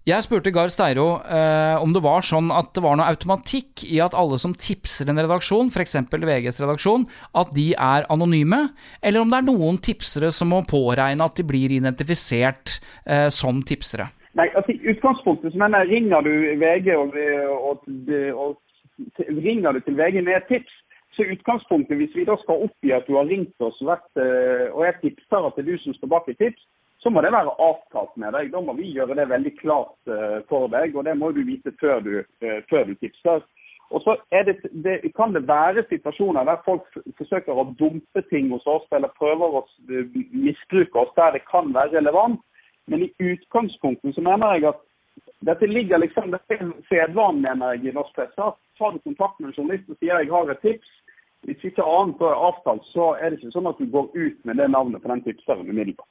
Jeg spurte Gard Steiro eh, om det var sånn at det var noe automatikk i at alle som tipser en redaksjon, for eksempel V G's redaksjon, at de er anonyme, eller om det er noen tipsere som må påregne at de blir identifisert eh, som tipsere. Nei, altså i utgangspunktet så mener jeg, ringer du V G og, og, og, og ringer du til V G med et tips, så i utgangspunktet, hvis vi da skal oppgi at du har ringt oss vært, og jeg tipser at det er du som står bak et tips, så må det være avtalt med deg. Da må vi gjøre det veldig klart uh, for deg, og det må du vite før du, uh, før du tipser. Og så er det, det, kan det være situasjoner der folk forsøker å dumpe ting hos oss, eller prøver å uh, misbruke oss der det kan være relevant. Men i utgangspunktet så mener jeg at dette ligger liksom, det er sedvan, mener jeg, i norsk presse. Tar du kontakt med en journalist og sier jeg har et tips, hvis ikke annet er avtalt, så er det ikke sånn at du går ut med det navnet på den tipseren umiddelbart.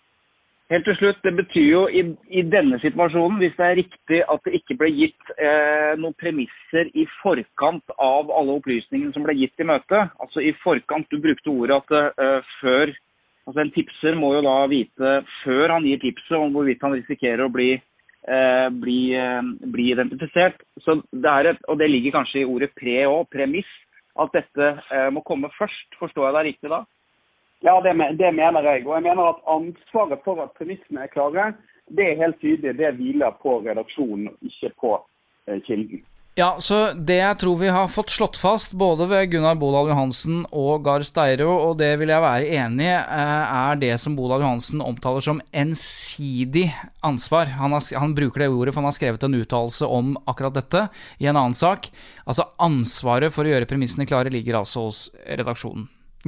Helt til slutt, det betyr jo i, i denne situasjonen, hvis det er riktig at det ikke ble gitt eh, noen premisser i forkant av alle opplysningene som ble gitt i møtet, altså i forkant, du brukte ordet at eh, før, altså en tipser må jo da vite før han gir tipset om hvorvidt han risikerer å bli, eh, bli, eh, bli identifisert, så det er et, og det ligger kanskje i ordet pre og premiss, at dette eh, må komme først, forstår jeg det riktig da? Ja, det, det mener jeg, og jeg mener at ansvaret for at premissene er klare, det er helt tydelig, det hviler på redaksjonen, ikke på eh, kilden. Ja, så det jeg tror vi har fått slått fast, både ved Gunnar Bodal Johansen og Gard Steiro, og det vil jeg være enig i, er det som Bodal Johansen omtaler som ensidig ansvar. Han, har, han bruker det ordet, for han har skrevet en uttalelse om akkurat dette i en annen sak. Altså ansvaret for å gjøre premissene klare ligger altså hos redaksjonen.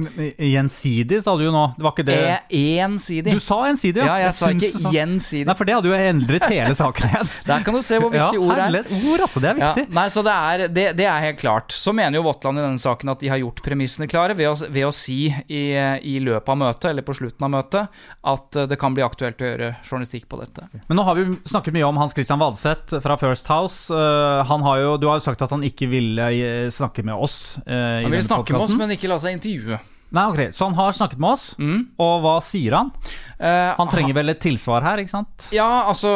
Gjensidig sa du jo nå, det var ikke det Ensidig. Du sa ensidig, ja. Ja, jeg, jeg sa ikke sa... gjensidig. Nei, for det hadde jo endret hele saken igjen. Der kan du se hvor viktig ja, ord er. Herlig. Ord, altså, det er viktig. Ja, nei, så det er, det, det er helt klart. Så mener jo Våtland i denne saken at de har gjort premissene klare ved å, ved å si i, i løpet av møtet, eller på slutten av møtet, at det kan bli aktuelt å gjøre journalistikk på dette. Men nå har vi snakket mye om Hans Christian Vadseth fra First House. Uh, han har jo, du har jo sagt at han ikke ville snakke med oss uh, Han ville snakke podcasten. med oss, men ikke la seg intervjue. Nei, ok, så han har snakket med oss, mm. og hva sier han? Uh, han trenger vel et tilsvar her, ikke sant? Ja, altså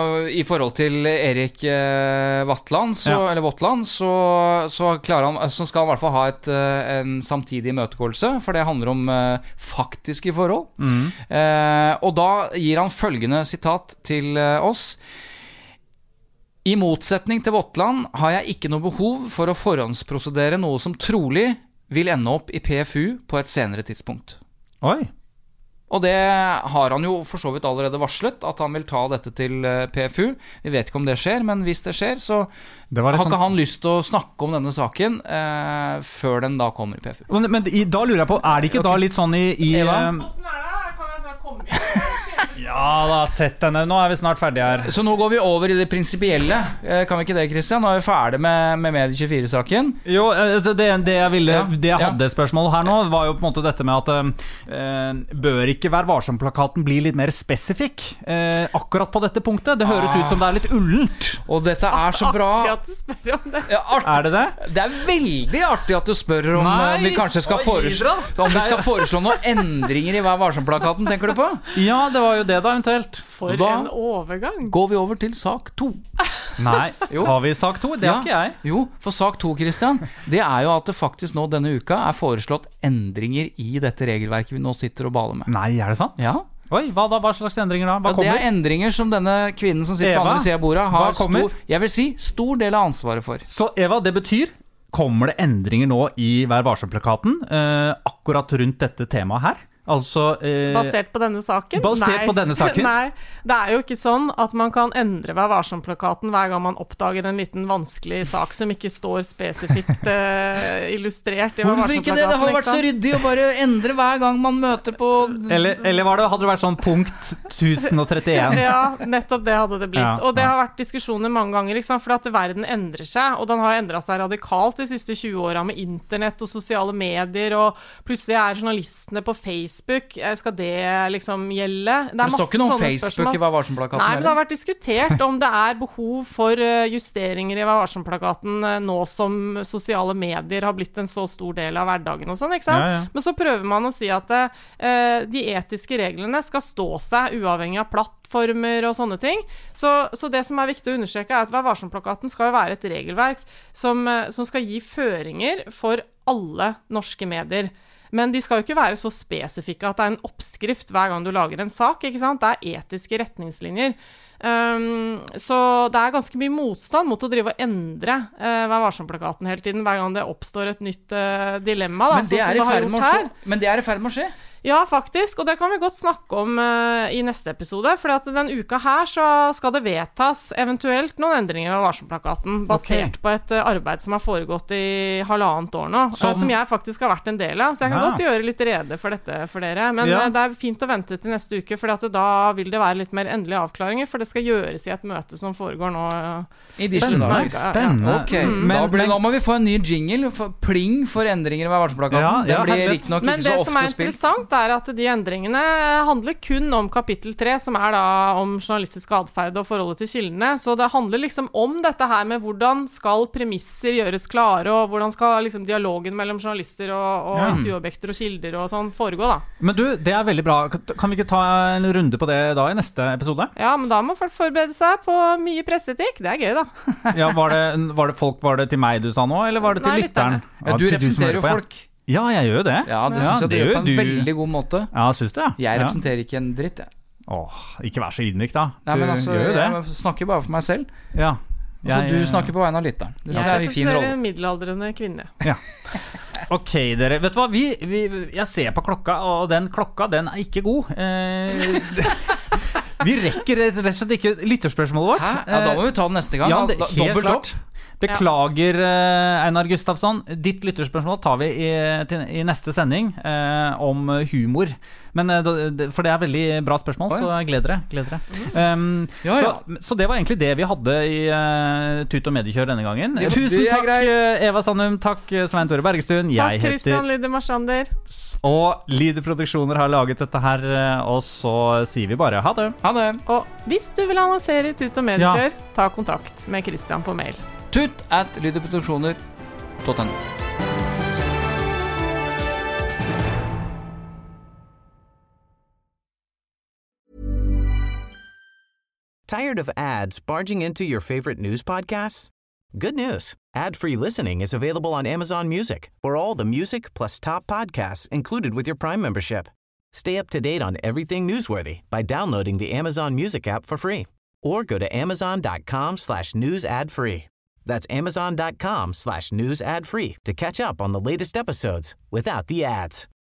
i forhold til Erik uh, Vatland, så, ja. eller Våtland, så, så, klarer han, så skal han i hvert fall ha et, uh, en samtidig møtegåelse, for det handler om uh, faktiske forhold. Mm. Uh, og da gir han følgende sitat til uh, oss. I motsetning til Våtland har jeg ikke noe behov for å forhåndsprosedere noe som trolig vil ende opp i P F U på et senere tidspunkt. Oi. Og det har han jo for så vidt allerede varslet, at han vil ta dette til P F U. Vi vet ikke om det skjer, men hvis det skjer, så det har ikke sånn... han lyst til å snakke om denne saken eh, før den da kommer i P F U. Men, men da lurer jeg på, er det ikke okay. da litt sånn i... i Eva? Hvordan er det? Kan jeg snart komme inn? Ja da, sett henne. Nå er vi snart ferdige her. Så nå går vi over i det prinsipielle. Kan vi ikke det, Christian? Nå er vi ferdig med, med Medie tjuefire-saken. Jo, det, det jeg ville ja. Det jeg hadde spørsmål her nå var jo på en måte dette med at eh, bør ikke Vær varsom-plakaten bli litt mer spesifikk eh, akkurat på dette punktet? Det høres ah. ut som det er litt ullent. Og dette er så bra. Artig at du spør om det. Ja, art... Er det det? Det er veldig artig at du spør om Nei. vi kanskje skal foreslå Om vi skal foreslå noen endringer i Vær varsom-plakaten, tenker du på? Ja, det var jo det da eventuelt. For da en overgang. Går vi over til sak to. Nei, har vi sak to? Det ja. har ikke jeg. Jo, for sak to, Christian, det er jo at det faktisk nå denne uka er foreslått endringer i dette regelverket vi nå sitter og baler med. Nei, er det sant? Ja. Oi, hva da? Hva slags endringer da? Hva ja, det er endringer som denne kvinnen som sitter Eva, på andre siden av bordet har stor, jeg vil si, stor del av ansvaret for. Så Eva, det betyr, kommer det endringer nå i Vær varsom-plakaten eh, akkurat rundt dette temaet her? Altså, eh, basert på denne saken? Basert Nei. på denne saken? Nei, det er jo ikke sånn at man kan endre Vær varsom-plakaten hver gang man oppdager en liten vanskelig sak som ikke står spesifikt eh, illustrert i Vær varsom-plakaten. Hvorfor ikke det? Det hadde vært så ryddig å bare endre hver gang man møter på... Eller, eller var det, hadde det vært sånn punkt tusen og trettien? Ja, nettopp det hadde det blitt. Ja, og det ja. har vært diskusjoner mange ganger, liksom, for at verden endrer seg, og den har endret seg radikalt de siste tjue årene med internett og sosiale medier, og plutselig er journalistene på Facebook Facebook, skal det liksom gjelde? Det, det står ikke noe om Facebook spørsmål. I Vær varsom-plakaten? Nei, men det har vært diskutert om det er behov for justeringer i Vær varsom-plakaten nå som sosiale medier har blitt en så stor del av hverdagen og sånn, ikke sant? Ja, ja. Men så prøver man å si at uh, de etiske reglene skal stå seg uavhengig av plattformer og sånne ting. Så, så det som er viktig å understreke er at Vær varsom-plakaten skal jo være et regelverk som, som skal gi føringer for alle norske medier. Men de skal jo ikke være så spesifikke at det er en oppskrift hver gang du lager en sak, ikke sant? Det er etiske retningslinjer. Um, så det er ganske mye motstand mot å drive og endre uh, Vær varsom-plakaten hele tiden, hver gang det oppstår et nytt uh, dilemma. Da, men, det er i ferd med å skje. men det er i ferd med å skje? Ja, faktisk, og det kan vi godt snakke om uh, i neste episode, for at den uka her så skal det vedtas eventuelt noen endringer av Vær varsom-plakaten, basert okay. på et uh, arbeid som har foregått i halvannet år nå, som, uh, som jeg faktisk har vært en del av, så jeg kan ja. godt gjøre litt rede for dette for dere, men ja. uh, det er fint å vente til neste uke, for at da vil det være litt mer endelige avklaringer, for det skal gjøres i et møte som foregår nå. Uh, I disse dager. Spennende. Ja. Ok, mm. da, blir, da må vi få en ny jingle, for, pling for endringer i Vær varsom-plakaten. Ja, ja, det blir riktig nok ikke så ofte spilt. Men det som er interessant er at de endringene handler kun om kapittel tre, som er da om journalistisk adferd og forholdet til kildene, så det handler liksom om dette her med hvordan skal premisser gjøres klare, og hvordan skal liksom dialogen mellom journalister og, og ja. intervjuobjekter og kilder og sånn foregå da. Men du, det er veldig bra. Kan vi ikke ta en runde på det da i neste episode? Ja, men da må folk forberede seg på mye presseetikk. Det er gøy da. Ja, var det, var det folk, var det til meg du sa nå, eller var det til Nei, lytteren? Ja, du representerer jo folk. Ja, jeg gjør jo det. Ja, det synes ja, jeg du gjør på en du... veldig god måte. Ja, synes det. Jeg representerer ja. ikke en dritt, jeg. Åh, ikke vær så ydmyk da. Nei, men altså, gjør jo det. Jeg snakker bare for meg selv. Ja. Altså, jeg, du snakker på vegne av lytteren. Det jeg er en fin rolle. Middelaldrende kvinne. Ja. Ok, dere. Vet du hva? Vi, vi, jeg ser på klokka, og den klokka, den er ikke god. Eh, vi rekker rett og slett ikke lytterspørsmålet vårt. Hæ? Ja, da må vi ta den neste gang. Ja, det, helt klart. Beklager, uh, Einar Gustafsson. Ditt lytterspørsmål tar vi i, til, i neste sending uh, om humor. Men, uh, for det er veldig bra spørsmål, oh, ja. så gleder dere. Gleder dere. Um, ja, ja. Så, så det var egentlig det vi hadde i uh, Tut og Mediekjør denne gangen. Ja, Tusen takk, uh, Eva Sandum. Takk, Svein Tore Bergestuen. Takk, Jeg Christian heter... Lyde Marsander. Og Lyde Produksjoner har laget dette her, og så sier vi bare ha det. Ha det. Og hvis du vil annonsere i Tut og Mediekjør, ja. ta kontakt med Christian på mail. Tut at lydeproduksjoner punktum no. Tired of ads barging into your favorite news podcasts? Good news. Ad-free listening is available on Amazon Music for all the music plus top podcasts included with your Prime membership. Stay up to date on everything newsworthy by downloading the Amazon Music app for free or go to amazon.com slash news ad free. That's amazon.com slash news ad free to catch up on the latest episodes without the ads.